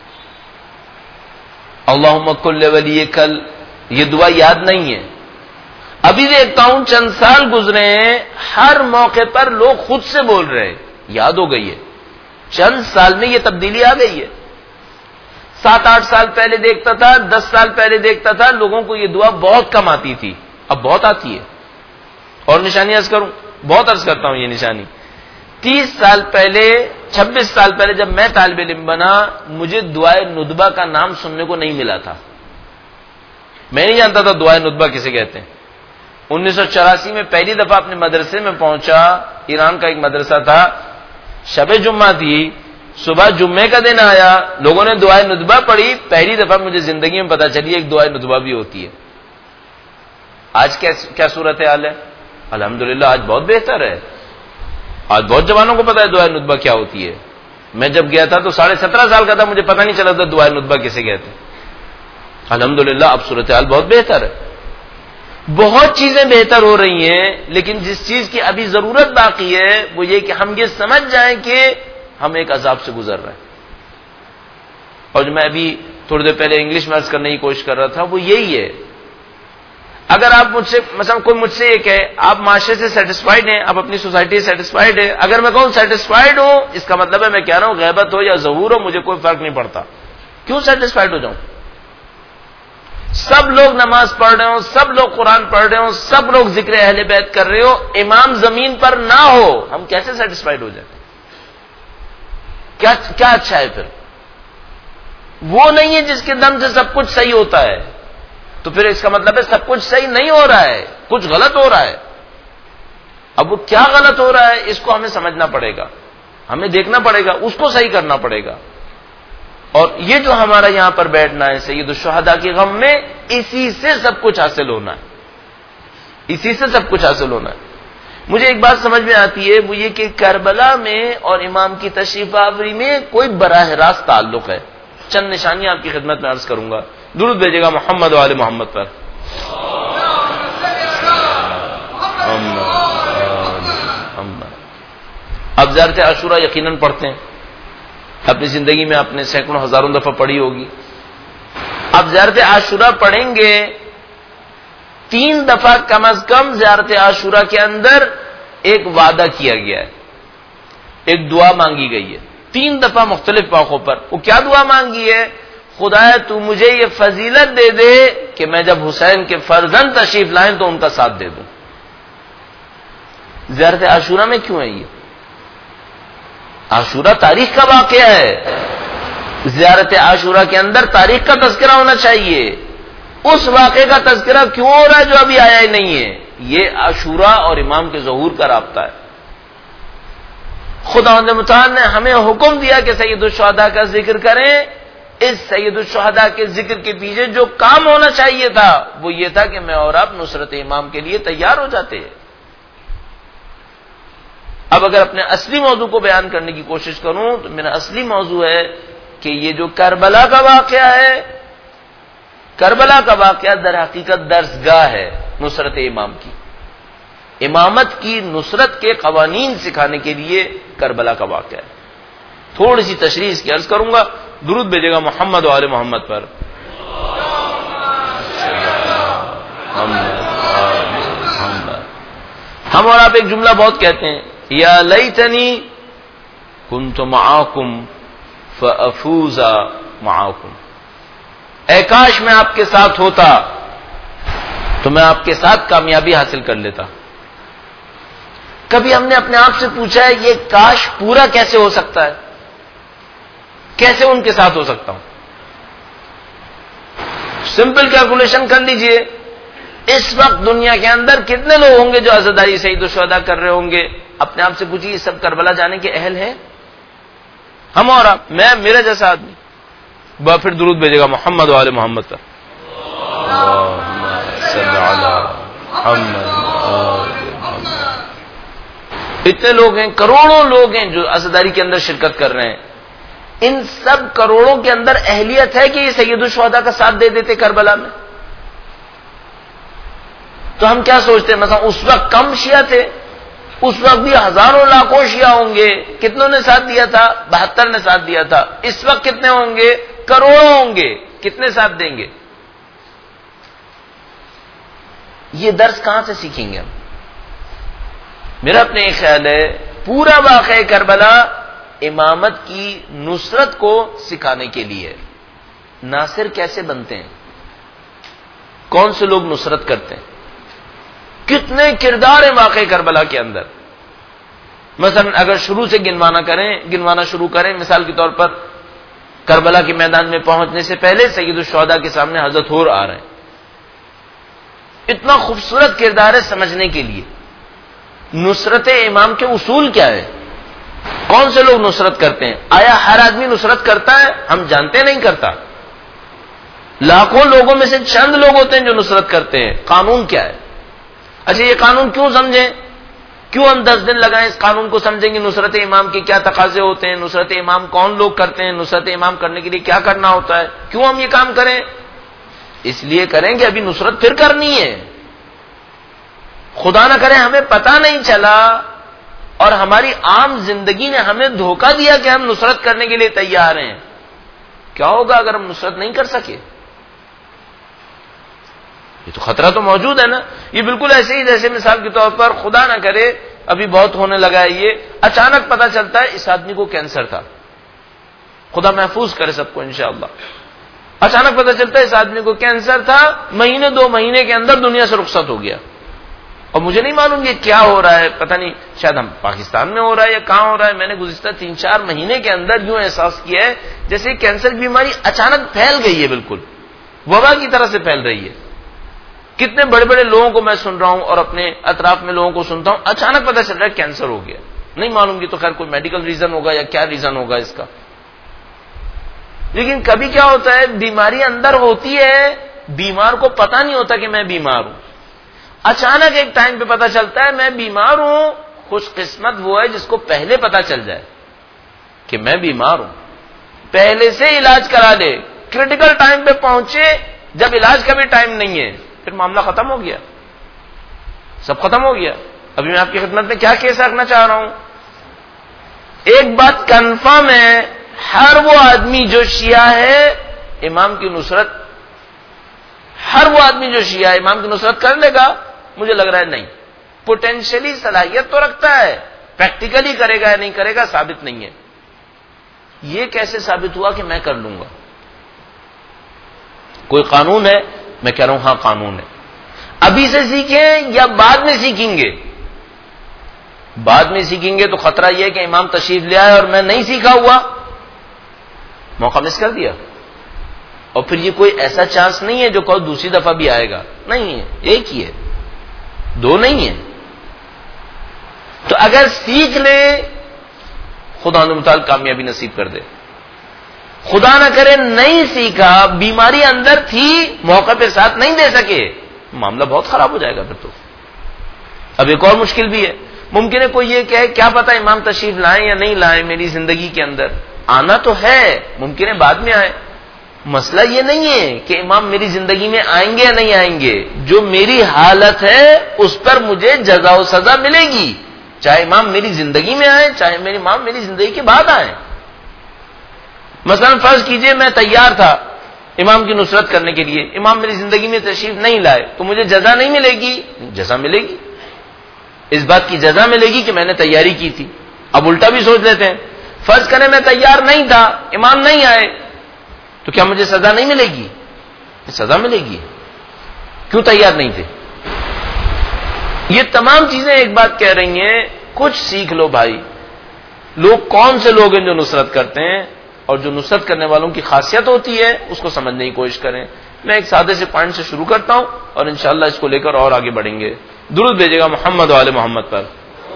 اللہم کل ولی کل یہ دعا یاد نہیں ہے. ابھی دیکھتا ہوں چند سال گزرے ہیں ہر موقع پر لوگ خود سے بول رہے ہیں یاد ہو گئی ہے. چند سال میں یہ تبدیلی آ گئی ہے. سات آٹھ سال پہلے دیکھتا تھا, دس سال پہلے دیکھتا تھا لوگوں کو یہ دعا بہت کم آتی تھی, اب بہت آتی ہے. اور نشانی عرض کروں, بہت عرض کرتا ہوں یہ نشانی. تیس سال پہلے, چھبیس سال پہلے جب میں طالب علم بنا مجھے دعائے ندبہ کا نام سننے کو نہیں ملا تھا. میں نہیں جانتا تھا دعائے ندبہ کسے کہتے ہیں. انیس سو چوراسی میں پہلی دفعہ اپنے مدرسے میں پہنچا, ایران کا ایک مدرسہ تھا, شب جمعہ تھی, صبح جمعے کا دن آیا, لوگوں نے دعائے ندبہ پڑھی, پہلی دفعہ مجھے زندگی میں پتا چلی ایک دعائے ندبہ بھی ہوتی ہے. آج کیا صورت حال ہے؟ الحمدللہ آج بہت بہتر ہے. آج بہت جوانوں کو پتا ہے دعائے ندبہ کیا ہوتی ہے. میں جب گیا تھا تو ساڑھے سترہ سال کا تھا, مجھے پتہ نہیں چلا تھا دعائے ندبہ کسے کہتے ہیں. الحمدللہ اب صورتحال بہت بہتر ہے. بہت چیزیں بہتر ہو رہی ہیں, لیکن جس چیز کی ابھی ضرورت باقی ہے وہ یہ کہ ہم یہ سمجھ جائیں کہ ہم ایک عذاب سے گزر رہے ہیں. اور جو میں ابھی تھوڑی دیر پہلے انگلش میں عرض کرنے کی کوشش کر رہا تھا وہ یہی ہے. اگر آپ مجھ سے مثلا کوئی مجھ سے یہ کہے آپ معاشرے سے سیٹسفائیڈ ہیں, آپ اپنی سوسائٹی سے سیٹسفائیڈ ہیں, اگر میں کہوں سیٹسفائیڈ ہوں اس کا مطلب ہے میں کہہ رہا ہوں غیبت ہو یا ظہور ہو مجھے کوئی فرق نہیں پڑتا. کیوں سیٹسفائیڈ ہو جاؤں؟ سب لوگ نماز پڑھ رہے ہوں, سب لوگ قرآن پڑھ رہے ہوں, سب لوگ ذکر اہل بیت کر رہے ہو, امام زمین پر نہ ہو, ہم کیسے سیٹسفائیڈ ہو جائیں؟ کیا کیا اچھا ہے پھر؟ وہ نہیں ہے جس کے دم سے سب کچھ صحیح ہوتا ہے. تو پھر اس کا مطلب ہے سب کچھ صحیح نہیں ہو رہا ہے, کچھ غلط ہو رہا ہے. اب وہ کیا غلط ہو رہا ہے اس کو ہمیں سمجھنا پڑے گا, ہمیں دیکھنا پڑے گا, اس کو صحیح کرنا پڑے گا. اور یہ جو ہمارا یہاں پر بیٹھنا ہے سید الشہداء کے غم میں, اسی سے سب کچھ حاصل ہونا ہے, اسی سے سب کچھ حاصل ہونا ہے. مجھے ایک بات سمجھ میں آتی ہے وہ یہ کہ کربلا میں اور امام کی تشریف آوری میں کوئی براہ راست تعلق ہے. چند نشانیاں آپ کی خدمت میں عرض کروں گا. درود بھیجے گا محمد و آل محمد پر. اب زیارت عاشورہ یقیناً پڑھتے ہیں, اپنی زندگی میں آپ نے سینکڑوں ہزاروں دفعہ پڑھی ہوگی. اب زیارت عاشورہ پڑھیں گے, تین دفعہ کم از کم زیارت عاشورہ کے اندر ایک وعدہ کیا گیا ہے, ایک دعا مانگی گئی ہے تین دفعہ مختلف موقعوں پر. وہ کیا دعا مانگی ہے؟ خدایا تو مجھے یہ فضیلت دے دے کہ میں جب حسین کے فرزند تشریف لائیں تو ان کا ساتھ دے دوں. زیارت عاشورہ میں کیوں ہے یہ؟ عاشورہ تاریخ کا واقعہ ہے. زیارت عاشورہ کے اندر تاریخ کا تذکرہ ہونا چاہیے. اس واقعے کا تذکرہ کیوں ہو رہا ہے جو ابھی آیا ہی نہیں ہے؟ یہ عاشورہ اور امام کے ظہور کا رابطہ ہے. خداوند متعال نے ہمیں حکم دیا کہ سید الشہداء کا ذکر کریں. اس سید الشہداء کے ذکر کے پیچھے جو کام ہونا چاہیے تھا وہ یہ تھا کہ میں اور آپ نصرت امام کے لیے تیار ہو جاتے ہیں. اب اگر اپنے اصلی موضوع کو بیان کرنے کی کوشش کروں تو میرا اصلی موضوع ہے کہ یہ جو کربلا کا واقعہ ہے, کربلا کا واقعہ در حقیقت درسگاہ ہے نصرت امام کی. امامت کی نصرت کے قوانین سکھانے کے لیے کربلا کا واقعہ ہے. تھوڑی سی تشریح اس کی عرض کروں گا. درود بھیجے گا محمد و آل محمد پر. ہم اور آپ ایک جملہ بہت کہتے ہیں, یا لیتنی کنت معاکم فافوز معاکم. اے کاش میں آپ کے ساتھ ہوتا تو میں آپ کے ساتھ کامیابی حاصل کر لیتا. کبھی ہم نے اپنے آپ سے پوچھا ہے یہ کاش پورا کیسے ہو سکتا ہے؟ کیسے ان کے ساتھ ہو سکتا ہوں؟ سمپل کیلکولیشن کر لیجئے, اس وقت دنیا کے اندر کتنے لوگ ہوں گے جو عزاداری سید الشہداء کر رہے ہوں گے؟ اپنے آپ سے پوچھیے یہ سب کربلا جانے کے اہل ہیں؟ ہم اور آپ, میں میرا جیسا آدمی. با پھر درود بھیجے گا محمد و آل محمد پر. اتنے لوگ ہیں, کروڑوں لوگ ہیں جو عزاداری کے اندر شرکت کر رہے ہیں. ان سب کروڑوں کے اندر اہلیت ہے کہ یہ سید الشہداء کا ساتھ دے دیتے کربلا میں؟ تو ہم کیا سوچتے ہیں؟ مثلا اس وقت کم شیعہ تھے، اس وقت بھی ہزاروں لاکھوں شیعہ ہوں گے، کتنوں نے ساتھ دیا تھا؟ بہتر نے ساتھ دیا تھا. اس وقت کتنے ہوں گے؟ کروڑوں ہوں گے، کتنے ساتھ دیں گے؟ یہ درس کہاں سے سیکھیں گے ہم؟ میرا اپنے ایک خیال ہے پورا واقعہ کربلا امامت کی نصرت کو سکھانے کے لیے. ناصر کیسے بنتے ہیں؟ کون سے لوگ نصرت کرتے ہیں؟ کتنے کردار ہیں واقعہ کربلا کے اندر. مثلا اگر شروع سے گنوانا کریں گنوانا شروع کریں مثال کے طور پر کربلا کے میدان میں پہنچنے سے پہلے سید الشہداء کے سامنے حضرت حور آ رہے ہیں. اتنا خوبصورت کردار ہے سمجھنے کے لیے. نصرت امام کے اصول کیا ہے؟ کون سے لوگ نصرت کرتے ہیں؟ آیا ہر آدمی نصرت کرتا ہے؟ ہم جانتے نہیں کرتا. لاکھوں لوگوں میں سے چند لوگ ہوتے ہیں جو نصرت کرتے ہیں. قانون کیا ہے؟ اچھا یہ قانون کیوں سمجھیں؟ کیوں ہم دس دن لگائیں اس قانون کو سمجھیں گے؟ نصرت امام کے کیا تقاضے ہوتے ہیں؟ نصرت امام کون لوگ کرتے ہیں؟ نصرت امام کرنے کے لیے کیا کرنا ہوتا ہے؟ کیوں ہم یہ کام کریں؟ اس لیے کریں کہ ابھی نصرت پھر کرنی ہے. خدا نہ کرے ہمیں پتہ نہیں چلا اور ہماری عام زندگی نے ہمیں دھوکہ دیا کہ ہم نصرت کرنے کے لیے تیار ہیں. کیا ہوگا اگر ہم نصرت نہیں کر سکے؟ یہ تو خطرہ تو موجود ہے نا. یہ بالکل ایسے ہی جیسے مثال کے طور پر خدا نہ کرے ابھی بہت ہونے لگا ہے یہ اچانک پتہ چلتا ہے اس آدمی کو کینسر تھا. خدا محفوظ کرے سب کو انشاءاللہ. اچانک پتہ چلتا ہے اس آدمی کو کینسر تھا، مہینے دو مہینے کے اندر دنیا سے رخصت ہو گیا. اور مجھے نہیں معلوم یہ کیا ہو رہا ہے، پتہ نہیں شاید ہم پاکستان میں ہو رہا ہے یا کہاں ہو رہا ہے. میں نے گزشتہ تین چار مہینے کے اندر یوں احساس کیا ہے جیسے کینسر کی بیماری اچانک پھیل گئی ہے، بالکل وبا کی طرح سے پھیل رہی ہے. کتنے بڑے بڑے لوگوں کو میں سن رہا ہوں اور اپنے اطراف میں لوگوں کو سنتا ہوں اچانک پتہ چل رہا ہے کینسر ہو گیا. نہیں معلوم یہ تو خیر کوئی میڈیکل ریزن ہوگا یا کیا ریزن ہوگا اس کا. لیکن کبھی کیا ہوتا ہے بیماری اندر ہوتی ہے، بیمار کو پتہ نہیں ہوتا کہ میں بیمار ہوں. اچانک ایک ٹائم پہ پتہ چلتا ہے میں بیمار ہوں. خوش قسمت وہ ہے جس کو پہلے پتہ چل جائے کہ میں بیمار ہوں، پہلے سے علاج کرا لے. کریٹیکل ٹائم پہ پہنچے جب علاج کا بھی ٹائم نہیں ہے پھر معاملہ ختم ہو گیا، سب ختم ہو گیا. ابھی میں آپ کی خدمت میں کیا کیس رکھنا چاہ رہا ہوں، ایک بات کنفرم ہے، ہر وہ آدمی جو شیعہ ہے امام کی نصرت ہر وہ آدمی جو شیعہ ہے امام کی نصرت کر لے گا؟ مجھے لگ رہا ہے نہیں. پوٹینشلی صلاحیت تو رکھتا ہے، پریکٹیکلی کرے گا یا نہیں کرے گا ثابت نہیں ہے. یہ کیسے ثابت ہوا کہ میں کر لوں گا؟ کوئی قانون ہے؟ میں کہہ رہا ہوں ہاں قانون ہے. ابھی سے سیکھیں یا بعد میں سیکھیں گے؟ بعد میں سیکھیں گے تو خطرہ یہ ہے کہ امام تشریف لے آئے اور میں نہیں سیکھا ہوا، موقع مس کر دیا. اور پھر یہ کوئی ایسا چانس نہیں ہے جو کہو دوسری دفعہ بھی آئے گا، نہیں ہے، ایک ہی ہے، دو نہیں ہے. تو اگر سیکھ لے خدا نے متعال کامیابی نصیب کر دے. خدا نہ کرے نہیں سیکھا، بیماری اندر تھی، موقع پہ ساتھ نہیں دے سکے، معاملہ بہت خراب ہو جائے گا پھر تو. اب ایک اور مشکل بھی ہے، ممکن ہے کوئی یہ کہے کیا پتا امام تشریف لائیں یا نہیں لائیں میری زندگی کے اندر. آنا تو ہے، ممکن ہے بعد میں آئے. مسئلہ یہ نہیں ہے کہ امام میری زندگی میں آئیں گے یا نہیں آئیں گے، جو میری حالت ہے اس پر مجھے جزا و سزا ملے گی، چاہے امام میری زندگی میں آئے چاہے میری امام میری زندگی کے بعد آئے. مثلا فرض کیجئے میں تیار تھا امام کی نصرت کرنے کے لیے، امام میری زندگی میں تشریف نہیں لائے تو مجھے جزا نہیں ملے گی؟ جزا ملے گی. اس بات کی جزا ملے گی کہ میں نے تیاری کی تھی. اب الٹا بھی سوچ لیتے ہیں، فرض کریں میں تیار نہیں تھا، امام نہیں آئے، تو کیا مجھے سزا نہیں ملے گی؟ سزا ملے گی. کیوں تیار نہیں تھے؟ یہ تمام چیزیں ایک بات کہہ رہی ہیں، کچھ سیکھ لو بھائی. لوگ کون سے لوگ ہیں جو نصرت کرتے ہیں اور جو نصرت کرنے والوں کی خاصیت ہوتی ہے اس کو سمجھنے کی کوشش کریں. میں ایک سادے سے پوائنٹ سے شروع کرتا ہوں اور انشاءاللہ اس کو لے کر اور آگے بڑھیں گے. درود بھیجے گا محمد و آل محمد پر.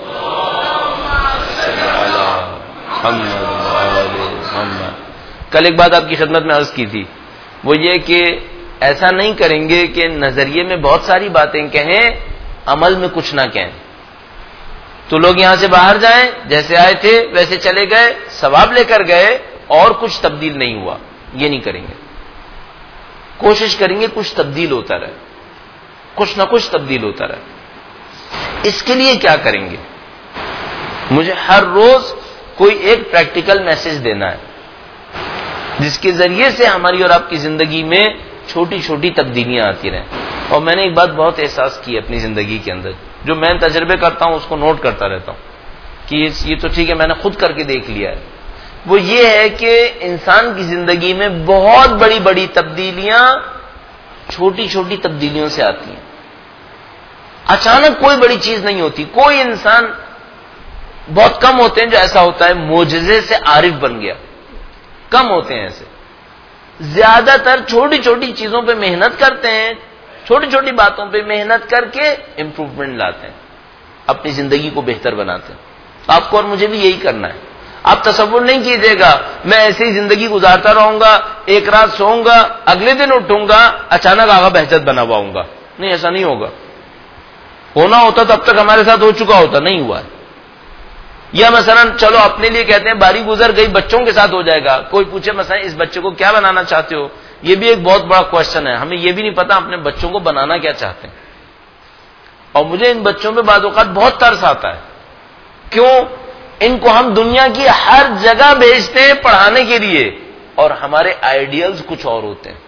کل ایک بات آپ کی خدمت میں عرض کی تھی، وہ یہ کہ ایسا نہیں کریں گے کہ نظریے میں بہت ساری باتیں کہیں، عمل میں کچھ نہ کہیں. تو لوگ یہاں سے باہر جائیں، جیسے آئے تھے ویسے چلے گئے، ثواب لے کر گئے اور کچھ تبدیل نہیں ہوا. یہ نہیں کریں گے. کوشش کریں گے کچھ تبدیل ہوتا رہے، کچھ نہ کچھ تبدیل ہوتا رہے. اس کے لیے کیا کریں گے؟ مجھے ہر روز کوئی ایک پریکٹیکل میسج دینا ہے جس کے ذریعے سے ہماری اور آپ کی زندگی میں چھوٹی چھوٹی تبدیلیاں آتی رہیں. اور میں نے ایک بات بہت احساس کی اپنی زندگی کے اندر، جو میں تجربے کرتا ہوں اس کو نوٹ کرتا رہتا ہوں کہ یہ تو ٹھیک ہے میں نے خود کر کے دیکھ لیا ہے. وہ یہ ہے کہ انسان کی زندگی میں بہت بڑی بڑی تبدیلیاں چھوٹی چھوٹی تبدیلیوں سے آتی ہیں. اچانک کوئی بڑی چیز نہیں ہوتی. کوئی انسان، بہت کم ہوتے ہیں جو ایسا ہوتا ہے معجزے سے عارف بن گیا، کم ہوتے ہیں ایسے. زیادہ تر چھوٹی چھوٹی چیزوں پہ محنت کرتے ہیں، چھوٹی چھوٹی باتوں پہ محنت کر کے امپروومنٹ لاتے ہیں، اپنی زندگی کو بہتر بناتے ہیں. آپ کو اور مجھے بھی یہی کرنا ہے. آپ تصور نہیں کیجیے گا میں ایسی ہی زندگی گزارتا رہوں گا، ایک رات سوؤں گا، اگلے دن اٹھوں گا، اچانک آگا بہجت بنا ہوا ہوں گا. نہیں، ایسا نہیں ہوگا. ہونا ہوتا تو اب تک ہمارے ساتھ ہو چکا ہوتا، نہیں ہوا ہے. یا مثلا چلو اپنے لیے کہتے ہیں باری گزر گئی، بچوں کے ساتھ ہو جائے گا. کوئی پوچھے مثلا اس بچے کو کیا بنانا چاہتے ہو، یہ بھی ایک بہت بڑا کوشچن ہے. ہمیں یہ بھی نہیں پتا اپنے بچوں کو بنانا کیا چاہتے ہیں. اور مجھے ان بچوں پہ بعض اوقات بہت ترس آتا ہے. کیوں؟ ان کو ہم دنیا کی ہر جگہ بھیجتے ہیں پڑھانے کے لیے، اور ہمارے آئیڈیلز کچھ اور ہوتے ہیں.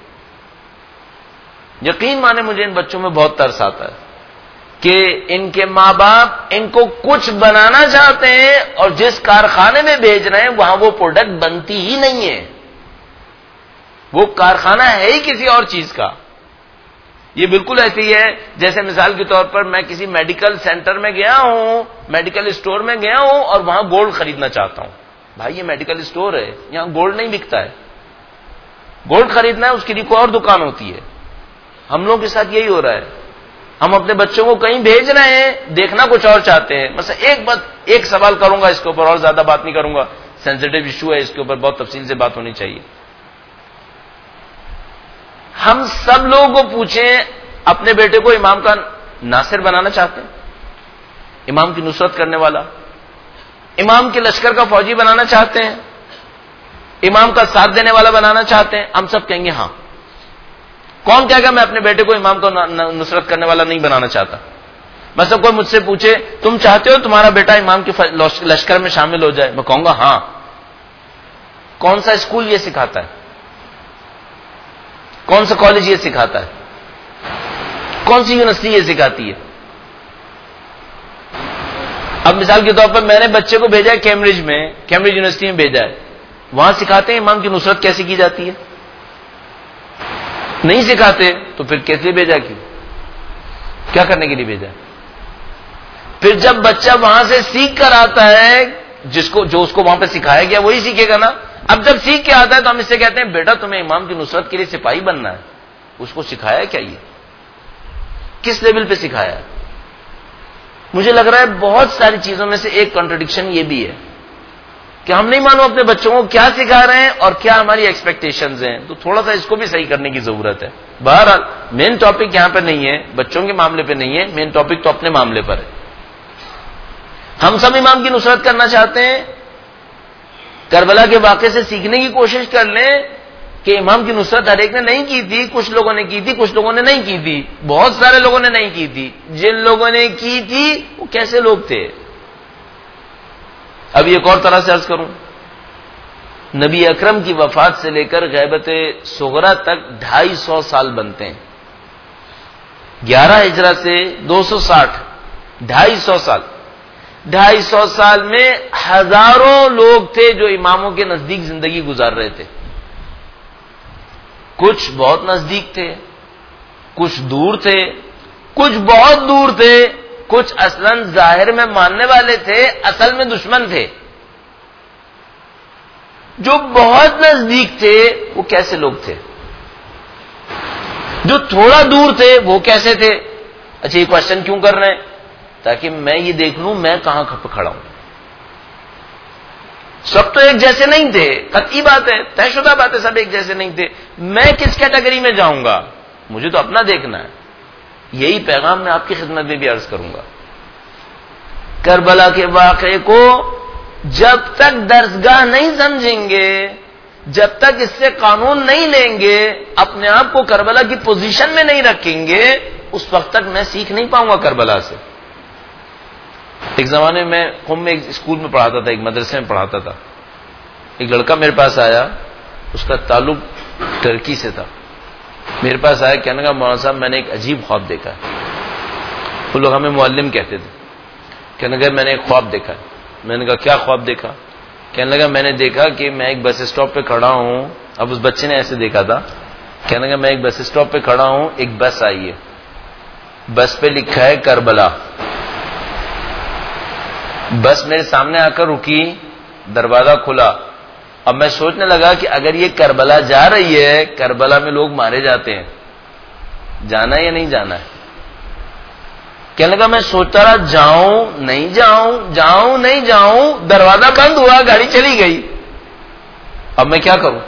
یقین مانے مجھے ان بچوں میں بہت ترس آتا ہے کہ ان کے ماں باپ ان کو کچھ بنانا چاہتے ہیں اور جس کارخانے میں بھیج رہے ہیں وہاں وہ پروڈکٹ بنتی ہی نہیں ہے. وہ کارخانہ ہے ہی کسی اور چیز کا. یہ بالکل ایسی ہے جیسے مثال کے طور پر میں کسی میڈیکل سینٹر میں گیا ہوں، میڈیکل اسٹور میں گیا ہوں اور وہاں گولڈ خریدنا چاہتا ہوں. بھائی یہ میڈیکل اسٹور ہے، یہاں گولڈ نہیں بکتا ہے. گولڈ خریدنا ہے اس کے لیے کوئی اور دکان ہوتی ہے. ہم لوگوں کے ساتھ یہی ہو رہا ہے. ہم اپنے بچوں کو کہیں بھیج رہے ہیں، دیکھنا کچھ اور چاہتے ہیں. مثلا ایک بات، ایک سوال کروں گا اس کے اوپر، اور زیادہ بات نہیں کروں گا، سینسیٹیو ایشو ہے، اس کے اوپر بہت تفصیل سے بات ہونی چاہیے. ہم سب لوگوں کو پوچھیں اپنے بیٹے کو امام کا ناصر بنانا چاہتے ہیں، امام کی نصرت کرنے والا، امام کے لشکر کا فوجی بنانا چاہتے ہیں، امام کا ساتھ دینے والا بنانا چاہتے ہیں. ہم سب کہیں گے ہاں. کون کہے گا میں اپنے بیٹے کو امام کو نصرت کرنے والا نہیں بنانا چاہتا؟ مثلا کوئی مجھ سے پوچھے تم چاہتے ہو تمہارا بیٹا امام کے لشکر میں شامل ہو جائے؟ میں کہوں گا ہاں. کون سا اسکول یہ سکھاتا ہے؟ کون سا کالج یہ سکھاتا ہے؟ کون سی یونیورسٹی یہ سکھاتی ہے؟ اب مثال کے طور پر میں نے بچے کو بھیجا ہے کیمبرج میں، کیمبرج یونیورسٹی میں بھیجا ہے. وہاں سکھاتے ہیں امام کی نصرت کیسے کی جاتی ہے؟ نہیں سکھاتے. تو پھر کیسے بھیجا؟ کیوں؟ کیا کرنے کے لیے بھیجا؟ پھر جب بچہ وہاں سے سیکھ کر آتا ہے، جس کو جو اس کو وہاں پہ سکھایا گیا وہی سیکھے گا نا. اب جب سیکھ کے آتا ہے تو ہم اس سے کہتے ہیں بیٹا تمہیں امام کی نصرت کے لیے سپاہی بننا ہے. اس کو سکھایا کیا؟ یہ کس لیول پہ سکھایا؟ مجھے لگ رہا ہے بہت ساری چیزوں میں سے ایک کنٹرڈکشن یہ بھی ہے کہ ہم نہیں معلوم اپنے بچوں کو کیا سکھا رہے ہیں اور کیا ہماری ایکسپیکٹیشنز ہیں. تو تھوڑا سا اس کو بھی صحیح کرنے کی ضرورت ہے. بہرحال مین ٹاپک یہاں پہ نہیں ہے، بچوں کے معاملے پہ نہیں ہے، مین ٹاپک تو اپنے معاملے پر ہے. ہم سب امام کی نصرت کرنا چاہتے ہیں. کربلا کے واقعے سے سیکھنے کی کوشش کر لیں کہ امام کی نصرت ہر ایک نے نہیں کی تھی. کچھ لوگوں نے کی تھی، کچھ لوگوں نے نہیں کی تھی، بہت سارے لوگوں نے نہیں کی تھی. جن لوگوں نے کی تھی وہ کیسے لوگ تھے؟ اب ایک اور طرح سے عرض کروں، نبی اکرم کی وفات سے لے کر غیبت صغرا تک ڈھائی سو سال بنتے ہیں. گیارہ ہجرہ سے دو سو ساٹھ، ڈھائی سو سال. ڈھائی سو سال میں ہزاروں لوگ تھے جو اماموں کے نزدیک زندگی گزار رہے تھے. کچھ بہت نزدیک تھے، کچھ دور تھے، کچھ بہت دور تھے، کچھ اصلاً ظاہر میں ماننے والے تھے، اصل میں دشمن تھے. جو بہت نزدیک تھے وہ کیسے لوگ تھے؟ جو تھوڑا دور تھے وہ کیسے تھے؟ اچھا یہ کوشچن کیوں کر رہے ہیں؟ تاکہ میں یہ دیکھ لوں میں کہاں کھڑا ہوں. سب تو ایک جیسے نہیں تھے، قطعی بات ہے، طے شدہ بات ہے، سب ایک جیسے نہیں تھے. میں کس کیٹیگری میں جاؤں گا؟ مجھے تو اپنا دیکھنا ہے. یہی پیغام میں آپ کی خدمت میں بھی عرض کروں گا. کربلا کے واقعے کو جب تک درسگاہ نہیں سمجھیں گے، جب تک اس سے قانون نہیں لیں گے، اپنے آپ کو کربلا کی پوزیشن میں نہیں رکھیں گے، اس وقت تک میں سیکھ نہیں پاؤں گا کربلا سے. ایک زمانے میں قم میں ایک اسکول میں پڑھاتا تھا, ایک مدرسے میں پڑھاتا تھا. ایک لڑکا میرے پاس آیا, اس کا تعلق ترکی سے تھا. میرے پاس آیا, کہنے لگا مولانا صاحب میں نے ایک عجیب خواب دیکھا ہے. وہ لوگ ہمیں معلم کہتے تھے. کہنے لگا میں نے ایک خواب دیکھا ہے. میں نے کہا کیا خواب دیکھا؟ کہنے لگا میں نے دیکھا کہ میں ایک بس اسٹاپ پہ کھڑا ہوں. اب اس بچے نے ایسے دیکھا تھا. کہنے لگا میں ایک بس اسٹاپ پہ کھڑا ہوں, ایک بس آئی ہے, بس پہ لکھا ہے کربلا. بس میرے سامنے آ کر رکی, دروازہ کھلا. اب میں سوچنے لگا کہ اگر یہ کربلا جا رہی ہے, کربلا میں لوگ مارے جاتے ہیں, جانا ہے یا نہیں جانا ہے؟ کہنے لگا میں سوچتا رہا جاؤں نہیں جاؤں, جاؤں نہیں جاؤں. دروازہ بند ہوا, گاڑی چلی گئی. اب میں کیا کروں؟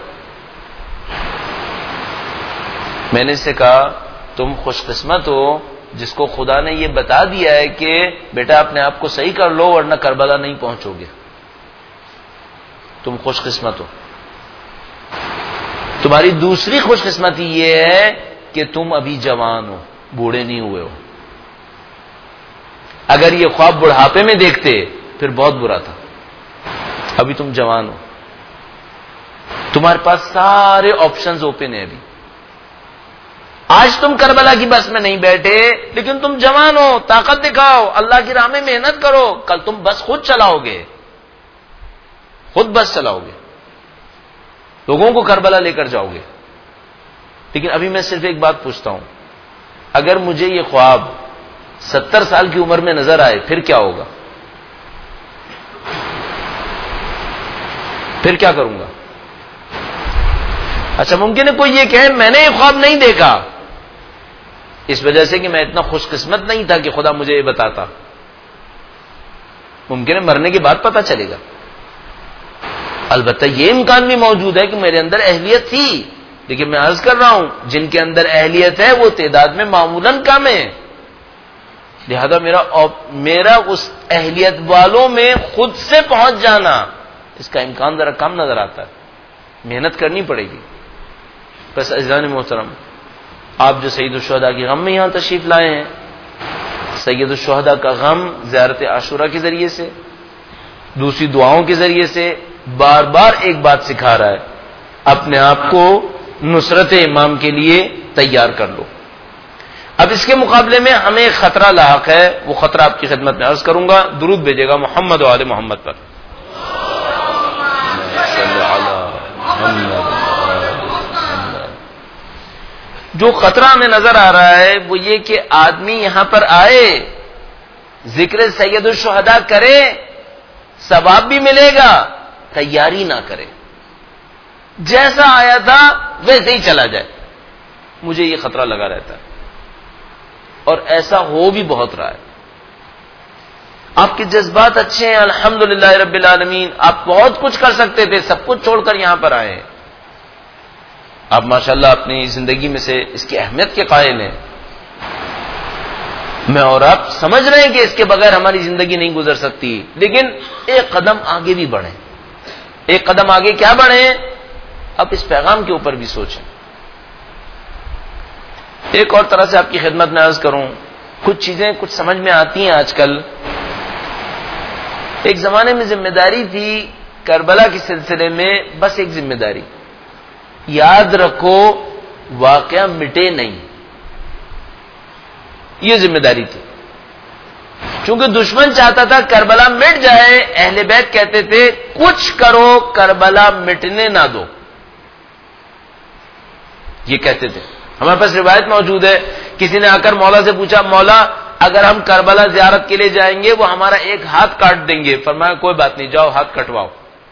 میں نے اس سے کہا تم خوش قسمت ہو جس کو خدا نے یہ بتا دیا ہے کہ بیٹا اپنے آپ کو صحیح کر لو ورنہ کربلا نہیں پہنچو گے. تم خوش قسمت ہو. تمہاری دوسری خوش قسمتی یہ ہے کہ تم ابھی جوان ہو, بوڑھے نہیں ہوئے ہو. اگر یہ خواب بڑھاپے میں دیکھتے پھر بہت برا تھا. ابھی تم جوان ہو, تمہارے پاس سارے آپشنز اوپن ہیں. ابھی آج تم کربلا کی بس میں نہیں بیٹھے, لیکن تم جوان ہو, طاقت دکھاؤ, اللہ کی راہ میں محنت کرو. کل تم بس خود چلاؤ گے, خود بس چلاؤ گے, لوگوں کو کربلا لے کر جاؤ گے. لیکن ابھی میں صرف ایک بات پوچھتا ہوں, اگر مجھے یہ خواب ستر سال کی عمر میں نظر آئے پھر کیا ہوگا؟ پھر کیا کروں گا؟ اچھا ممکن ہے کوئی یہ کہے میں نے یہ خواب نہیں دیکھا اس وجہ سے کہ میں اتنا خوش قسمت نہیں تھا کہ خدا مجھے یہ بتاتا. ممکن ہے مرنے کے بعد پتہ چلے گا. البتہ یہ امکان بھی موجود ہے کہ میرے اندر اہلیت تھی, لیکن میں عرض کر رہا ہوں جن کے اندر اہلیت ہے وہ تعداد میں معمولاً کم ہے. لہذا میرا میرا اس اہلیت والوں میں خود سے پہنچ جانا اس کا امکان ذرا کم نظر آتا ہے. محنت کرنی پڑے گی. بس عزیزان محترم, آپ جو سید الشہداء کی غم میں یہاں تشریف لائے ہیں, سید الشہداء کا غم زیارت عاشورہ کے ذریعے سے, دوسری دعاؤں کے ذریعے سے بار بار ایک بات سکھا رہا ہے, اپنے آپ کو نصرت امام کے لیے تیار کر لو. اب اس کے مقابلے میں ہمیں ایک خطرہ لاحق ہے, وہ خطرہ آپ کی خدمت میں عرض کروں گا. درود بھیجے گا محمد و آل محمد پر. جو خطرہ ہمیں نظر آ رہا ہے وہ یہ کہ آدمی یہاں پر آئے, ذکر سید الشہداء کرے, ثواب بھی ملے گا, تیاری نہ کرے, جیسا آیا تھا ویسے ہی چلا جائے. مجھے یہ خطرہ لگا رہتا ہے اور ایسا ہو بھی بہت رہا ہے. آپ کے جذبات اچھے ہیں الحمدللہ رب العالمین, آپ بہت کچھ کر سکتے تھے, سب کچھ چھوڑ کر یہاں پر آئے ہیں. آپ ماشاءاللہ اپنی زندگی میں سے اس کی اہمیت کے قائل ہیں. میں اور آپ سمجھ رہے ہیں کہ اس کے بغیر ہماری زندگی نہیں گزر سکتی, لیکن ایک قدم آگے بھی بڑھیں. ایک قدم آگے کیا بڑھیں؟ اب اس پیغام کے اوپر بھی سوچیں. ایک اور طرح سے آپ کی خدمت میں عرض کروں, کچھ چیزیں کچھ سمجھ میں آتی ہیں آج کل. ایک زمانے میں ذمہ داری تھی کربلا کے سلسلے میں, بس ایک ذمہ داری, یاد رکھو واقعہ مٹے نہیں, یہ ذمہ داری تھی. چونکہ دشمن چاہتا تھا کربلا مٹ جائے, اہل بیت کہتے تھے کچھ کرو کربلا مٹنے نہ دو, یہ کہتے تھے. ہمارے پاس روایت موجود ہے, کسی نے آ کر مولا سے پوچھا مولا اگر ہم کربلا زیارت کے لیے جائیں گے وہ ہمارا ایک ہاتھ کاٹ دیں گے. فرمایا کوئی بات نہیں, جاؤ ہاتھ کٹواؤ.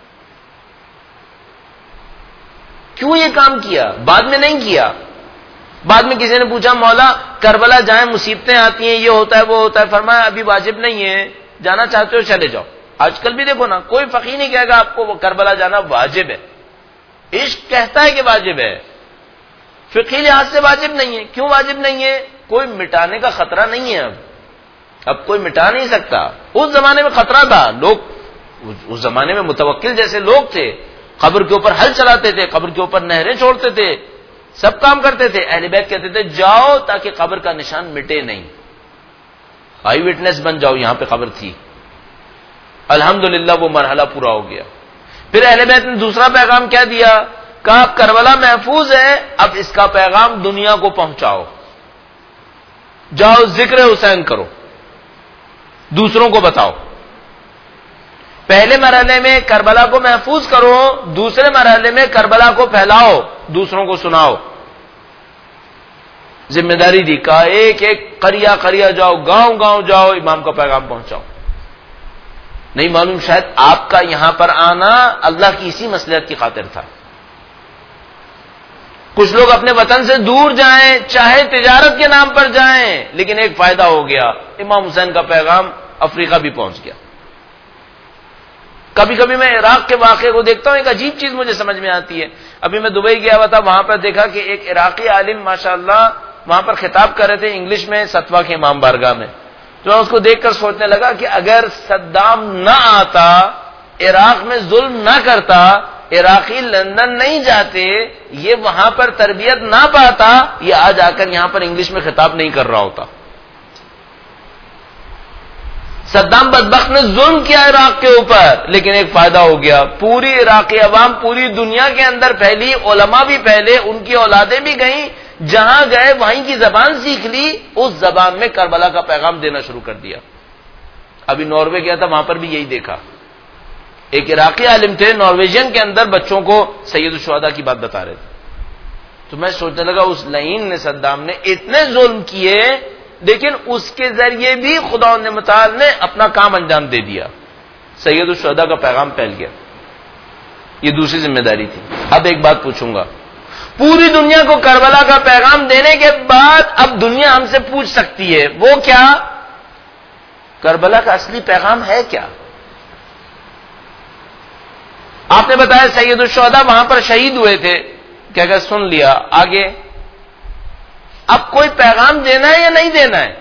کیوں یہ کام کیا؟ بعد میں نہیں کیا. بعد میں کسی نے پوچھا مولا کربلا جائیں مصیبتیں آتی ہیں, یہ ہوتا ہے وہ ہوتا ہے. فرمایا ابھی واجب نہیں ہے, جانا چاہتے ہو چلے جاؤ. آج کل بھی دیکھو نا, کوئی فقیر نہیں کہے گا آپ کو وہ کربلا جانا واجب ہے. عشق کہتا ہے کہ واجب ہے, فقہی لحاظ سے واجب نہیں ہے. کیوں واجب نہیں ہے؟ کوئی مٹانے کا خطرہ نہیں ہے. اب اب کوئی مٹا نہیں سکتا. اس زمانے میں خطرہ تھا. لوگ اس زمانے میں متوکل جیسے لوگ تھے, قبر کے اوپر ہل چلاتے تھے, قبر کے اوپر نہریں چھوڑتے تھے, سب کام کرتے تھے. اہل بیت کہتے تھے جاؤ تاکہ قبر کا نشان مٹے نہیں, آئی وٹنس بن جاؤ, یہاں پہ قبر تھی. الحمدللہ وہ مرحلہ پورا ہو گیا. پھر اہل بیت نے دوسرا پیغام کیا دیا, کہا کربلا محفوظ ہے, اب اس کا پیغام دنیا کو پہنچاؤ, جاؤ ذکر حسین کرو, دوسروں کو بتاؤ. پہلے مرحلے میں کربلا کو محفوظ کرو, دوسرے مرحلے میں کربلا کو پھیلاؤ, دوسروں کو سناؤ. ذمہ داری دی, کہا ایک ایک قریہ قریہ جاؤ, گاؤں گاؤں جاؤ, امام کا پیغام پہنچاؤ. نہیں معلوم شاید آپ کا یہاں پر آنا اللہ کی اسی مصلحت کی خاطر تھا. کچھ لوگ اپنے وطن سے دور جائیں, چاہے تجارت کے نام پر جائیں, لیکن ایک فائدہ ہو گیا, امام حسین کا پیغام افریقہ بھی پہنچ گیا. کبھی کبھی میں عراق کے واقعے کو دیکھتا ہوں, ایک عجیب چیز مجھے سمجھ میں آتی ہے. ابھی میں دبئی گیا ہوا تھا, وہاں پر دیکھا کہ ایک عراقی عالم ماشاءاللہ وہاں پر خطاب کر رہے تھے انگلش میں ستوا کے امام بارگاہ میں. تو میں اس کو دیکھ کر سوچنے لگا کہ اگر صدام نہ آتا, عراق میں ظلم نہ کرتا, عراقی لندن نہیں جاتے, یہ وہاں پر تربیت نہ پاتا, یہ آج آ کر یہاں پر انگلش میں خطاب نہیں کر رہا ہوتا. صدام بدبخت نے ظلم کیا عراق کے اوپر, لیکن ایک فائدہ ہو گیا, پوری عراقی عوام پوری دنیا کے اندر پھیلی, علماء بھی پھیلے, ان کی اولادیں بھی گئیں, جہاں گئے وہیں کی زبان سیکھ لی, اس زبان میں کربلا کا پیغام دینا شروع کر دیا. ابھی ناروے گیا تھا, وہاں پر بھی یہی دیکھا. ایک عراقی عالم تھے, نارویجین کے اندر بچوں کو سید الشہداء کی بات بتا رہے تھے. تو میں سوچنے لگا اس لعین نے, صدام نے اتنے ظلم کیے, لیکن اس کے ذریعے بھی خدا نے متعال نے اپنا کام انجام دے دیا, سید الشہداء کا پیغام پھیل گیا. یہ دوسری ذمہ داری تھی. اب ایک بات پوچھوں گا, پوری دنیا کو کربلا کا پیغام دینے کے بعد اب دنیا ہم سے پوچھ سکتی ہے, وہ کیا, کربلا کا اصلی پیغام ہے کیا؟ آپ نے بتایا سید الشہداء وہاں پر شہید ہوئے تھے, کیا کہ سن لیا, آگے اب کوئی پیغام دینا ہے یا نہیں دینا ہے؟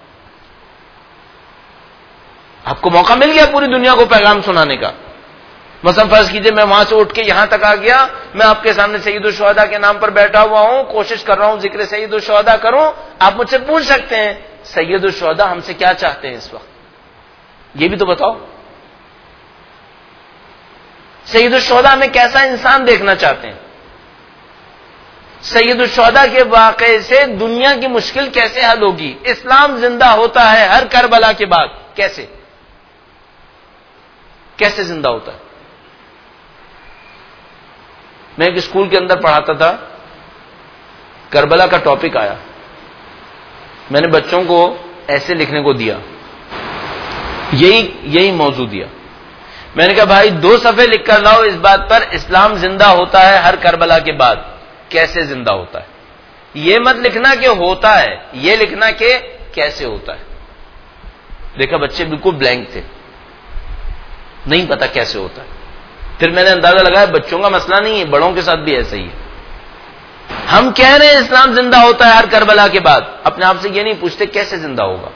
آپ کو موقع مل گیا پوری دنیا کو پیغام سنانے کا. مثلا فرض کیجئے میں وہاں سے اٹھ کے یہاں تک آ گیا, میں آپ کے سامنے سید الشہداء کے نام پر بیٹھا ہوا ہوں, کوشش کر رہا ہوں ذکر سید الشہداء کروں. آپ مجھ سے پوچھ سکتے ہیں سید الشہداء ہم سے کیا چاہتے ہیں اس وقت, یہ بھی تو بتاؤ. سید الشہداء میں کیسا انسان دیکھنا چاہتے ہیں؟ سید الشہداء کے واقعے سے دنیا کی مشکل کیسے حل ہوگی؟ اسلام زندہ ہوتا ہے ہر کربلا کے بعد, کیسے کیسے زندہ ہوتا ہے؟ میں ایک اسکول کے اندر پڑھاتا تھا, کربلا کا ٹاپک آیا, میں نے بچوں کو ایسے لکھنے کو دیا, یہی یہی موضوع دیا. میں نے کہا بھائی دو صفحے لکھ کر لاؤ اس بات پر, اسلام زندہ ہوتا ہے ہر کربلا کے بعد, کیسے زندہ ہوتا ہے. یہ مت لکھنا کہ ہوتا ہے, یہ لکھنا کہ کیسے ہوتا ہے. دیکھا بچے بالکل بلینک تھے, نہیں پتا کیسے ہوتا ہے. پھر میں نے اندازہ لگایا بچوں کا مسئلہ نہیں ہے, بڑوں کے ساتھ بھی ایسا ہی ہے. ہم کہہ رہے ہیں اسلام زندہ ہوتا ہے ہر کربلا کے بعد, اپنے آپ سے یہ نہیں پوچھتے کیسے زندہ ہوگا.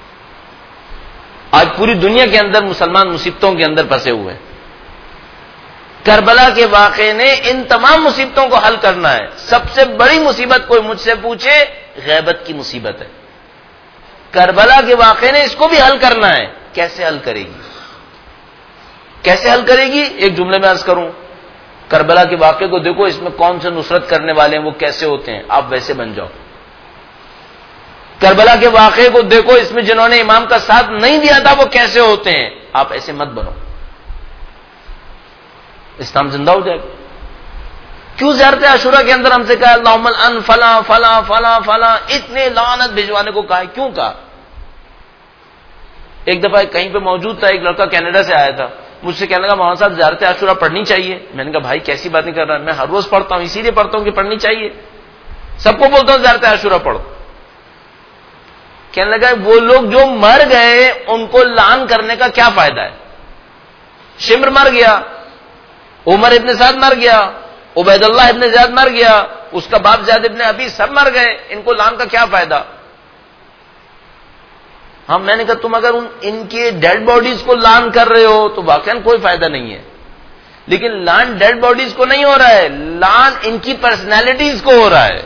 آج پوری دنیا کے اندر مسلمان مصیبتوں کے اندر پھنسے ہوئے ہیں. کربلا کے واقعے نے ان تمام مصیبتوں کو حل کرنا ہے. سب سے بڑی مصیبت کوئی مجھ سے پوچھے, غیبت کی مصیبت ہے. کربلا کے واقعے نے اس کو بھی حل کرنا ہے. کیسے حل کرے گی, کیسے حل کرے گی؟ ایک جملے میں عرض کروں, کربلا کے واقعے کو دیکھو, اس میں کون سے نصرت کرنے والے ہیں, وہ کیسے ہوتے ہیں, آپ ویسے بن جاؤ. کربلا کے واقعے کو دیکھو, اس میں جنہوں نے امام کا ساتھ نہیں دیا تھا وہ کیسے ہوتے ہیں, آپ ایسے مت بنو. اسلام زندہ ہو جائے گا. کیوں زیارت عاشورہ کے اندر ہم سے کہا اللہم الان فلاں فلاں فلاں فلاں, اتنے لعنت بھجوانے کو کہا, کیوں کہا؟ ایک دفعہ کہیں پہ موجود تھا, ایک لڑکا کینیڈا سے آیا تھا, مجھ سے کہنے لگا مولانا صاحب زیارت عاشورہ پڑھنی چاہیے. میں نے کہا بھائی کیسی بات نہیں کر رہا, میں ہر روز پڑھتا ہوں, اسی لیے پڑھتا ہوں کہ پڑھنی چاہیے, سب کو بولتا ہوں زیارت عاشورہ پڑھو. کہنے لگا وہ لوگ جو مر گئے ان کو لعن کرنے کا کیا فائدہ ہے؟ شمر مر گیا, عمر ابن سعد مر گیا, عبید اللہ ابن زیاد مر گیا, اس کا باپ زیاد ابن ابی, سب مر گئے, ان کو لعن کا کیا فائدہ؟ ہاں میں نے کہا تم اگر ان ان کے ڈیڈ باڈیز کو لعن کر رہے ہو تو واقعاً کوئی فائدہ نہیں ہے, لیکن لان ڈیڈ باڈیز کو نہیں ہو رہا ہے، لان ان کی پرسنالٹیز کو ہو رہا ہے.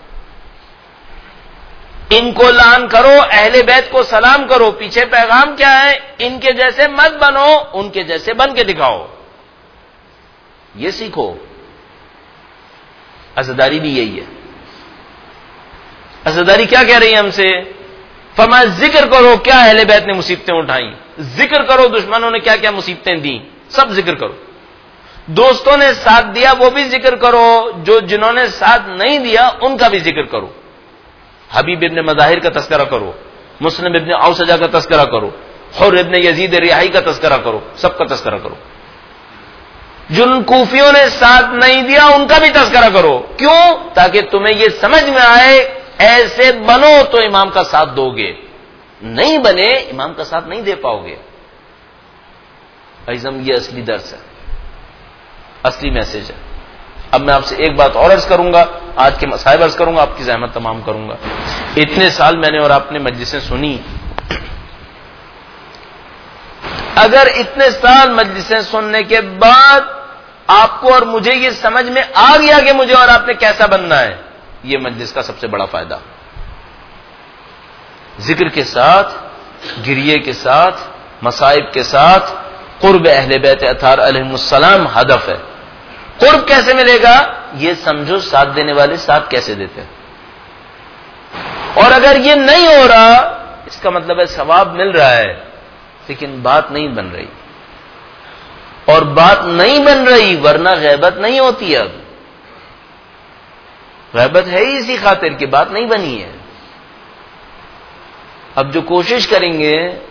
ان کو لان کرو، اہل بیت کو سلام کرو. پیچھے پیغام کیا ہے؟ ان کے جیسے مت بنو، ان کے جیسے بن کے دکھاؤ. یہ سیکھو. عزاداری بھی یہی ہے. عزاداری کیا کہہ رہی ہے ہم سے؟ فرمایا ذکر کرو کیا اہل بیت نے مصیبتیں اٹھائیں، ذکر کرو دشمنوں نے کیا کیا مصیبتیں دیں، سب ذکر کرو. دوستوں نے ساتھ دیا وہ بھی ذکر کرو، جو جنہوں نے ساتھ نہیں دیا ان کا بھی ذکر کرو. حبیب ابن مظاہر کا تذکرہ کرو، مسلم ابن اوسجہ کا تذکرہ کرو، حر ابن یزید ریاحی کا تذکرہ کرو، سب کا تذکرہ کرو. جن کوفیوں نے ساتھ نہیں دیا ان کا بھی تذکرہ کرو. کیوں؟ تاکہ تمہیں یہ سمجھ میں آئے ایسے بنو تو امام کا ساتھ دو گے، نہیں بنے امام کا ساتھ نہیں دے پاؤ گے. عزم یہ اصلی درس ہے، اصلی میسج ہے. اب میں آپ سے ایک بات اور عرض کروں گا، آج کے مصائب عرض کروں گا، آپ کی زحمت تمام کروں گا. اتنے سال میں نے اور آپ نے مجلسیں سنی، اگر اتنے سال مجلسیں سننے کے بعد آپ کو اور مجھے یہ سمجھ میں آ گیا کہ مجھے اور آپ نے کیسا بننا ہے، یہ مجلس کا سب سے بڑا فائدہ. ذکر کے ساتھ، گریے کے ساتھ، مصائب کے ساتھ قرب اہل بیت اطہار علیہم السلام ہدف ہے. قرب کیسے ملے گا؟ یہ سمجھو ساتھ دینے والے ساتھ کیسے دیتے ہیں. اور اگر یہ نہیں ہو رہا اس کا مطلب ہے ثواب مل رہا ہے لیکن بات نہیں بن رہی. اور بات نہیں بن رہی ورنہ غیبت نہیں ہوتی. اب غیبت ہے ہی اسی خاطر کی بات نہیں بنی ہے. اب جو کوشش کریں گے